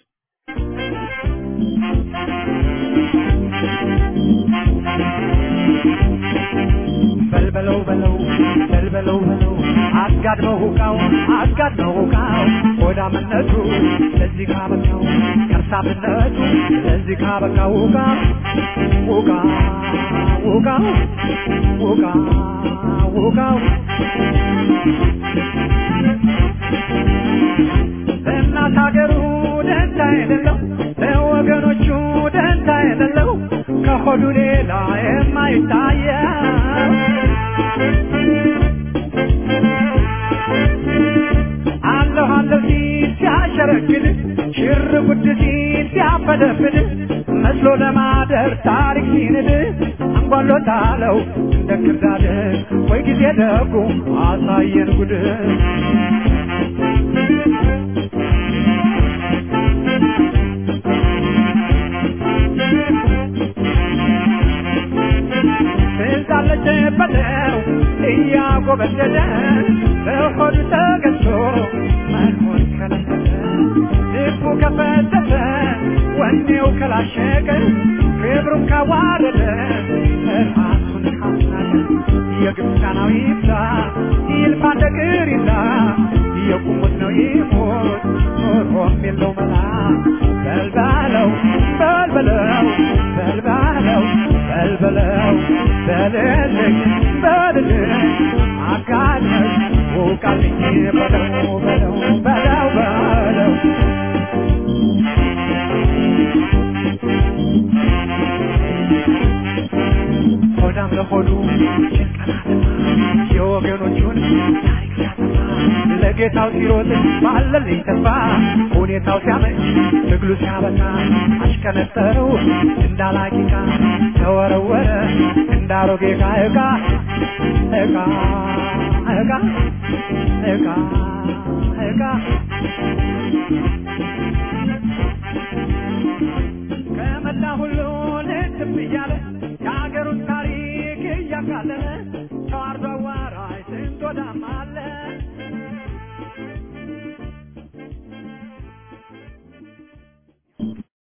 በልበለው በለው በልበለው በለው አጋድመው ሁቃው አጋድመው ሁቃው ሆዳምነቱ ለዚህ ካበቃው ከርሳምነቱ ለዚህ ካበቃው ሁቃ ሁቃ ሁቃ ሁቃ ሁቃው ለእናት ሀገሩ ደንታ የሌለው ለወገኖቹ ደንታ የሌለው ከሆዱ ሌላ የማይታየው አለሁ አለሁ ሲል ሲያሸረግድ ሽር ጉድ ሲል ሲያፈደፍድ መስሎ ለማደር ታሪክ ሲንድ አንጓሎታለው እንደ ክርዳድ ወይ ጊዜ ደጉ አሳየን ጉድ በለው እያጎበደደ በሆዱ ተገዝቶ መኖር ከለከለ ልቡ ከፈተተ ወኔው ከላሸቀ ክብሩን ካዋረደ ራሱን ካስናቀ የግብፃናዊ ይብዛ ይልፋ ደግሪላ የቁሙት ነው ይሞት ኖሮም የለው መላ በልባለው በልበለው በልባለው በልበለው በልልኝ በልልኝ አጋለኝ ውቃልኝ በለው በለው በለው በለው ሆዳም ለሆዱ የወገኖቹን ታሪክ ሲያጠፋ ለጌታው ሲሮጥ ባለልኝ ተስፋ ሁኔታው ሲያመች ትግሉ ሲያበቃ አሽከነጠረው እንዳላቂቃ ተወረወረ እንዳሮጌ ዕቃ ዕቃ ዕቃ ዕቃ ዕቃ ዕቃ ከመላ ሁሉ ልትብ እያለ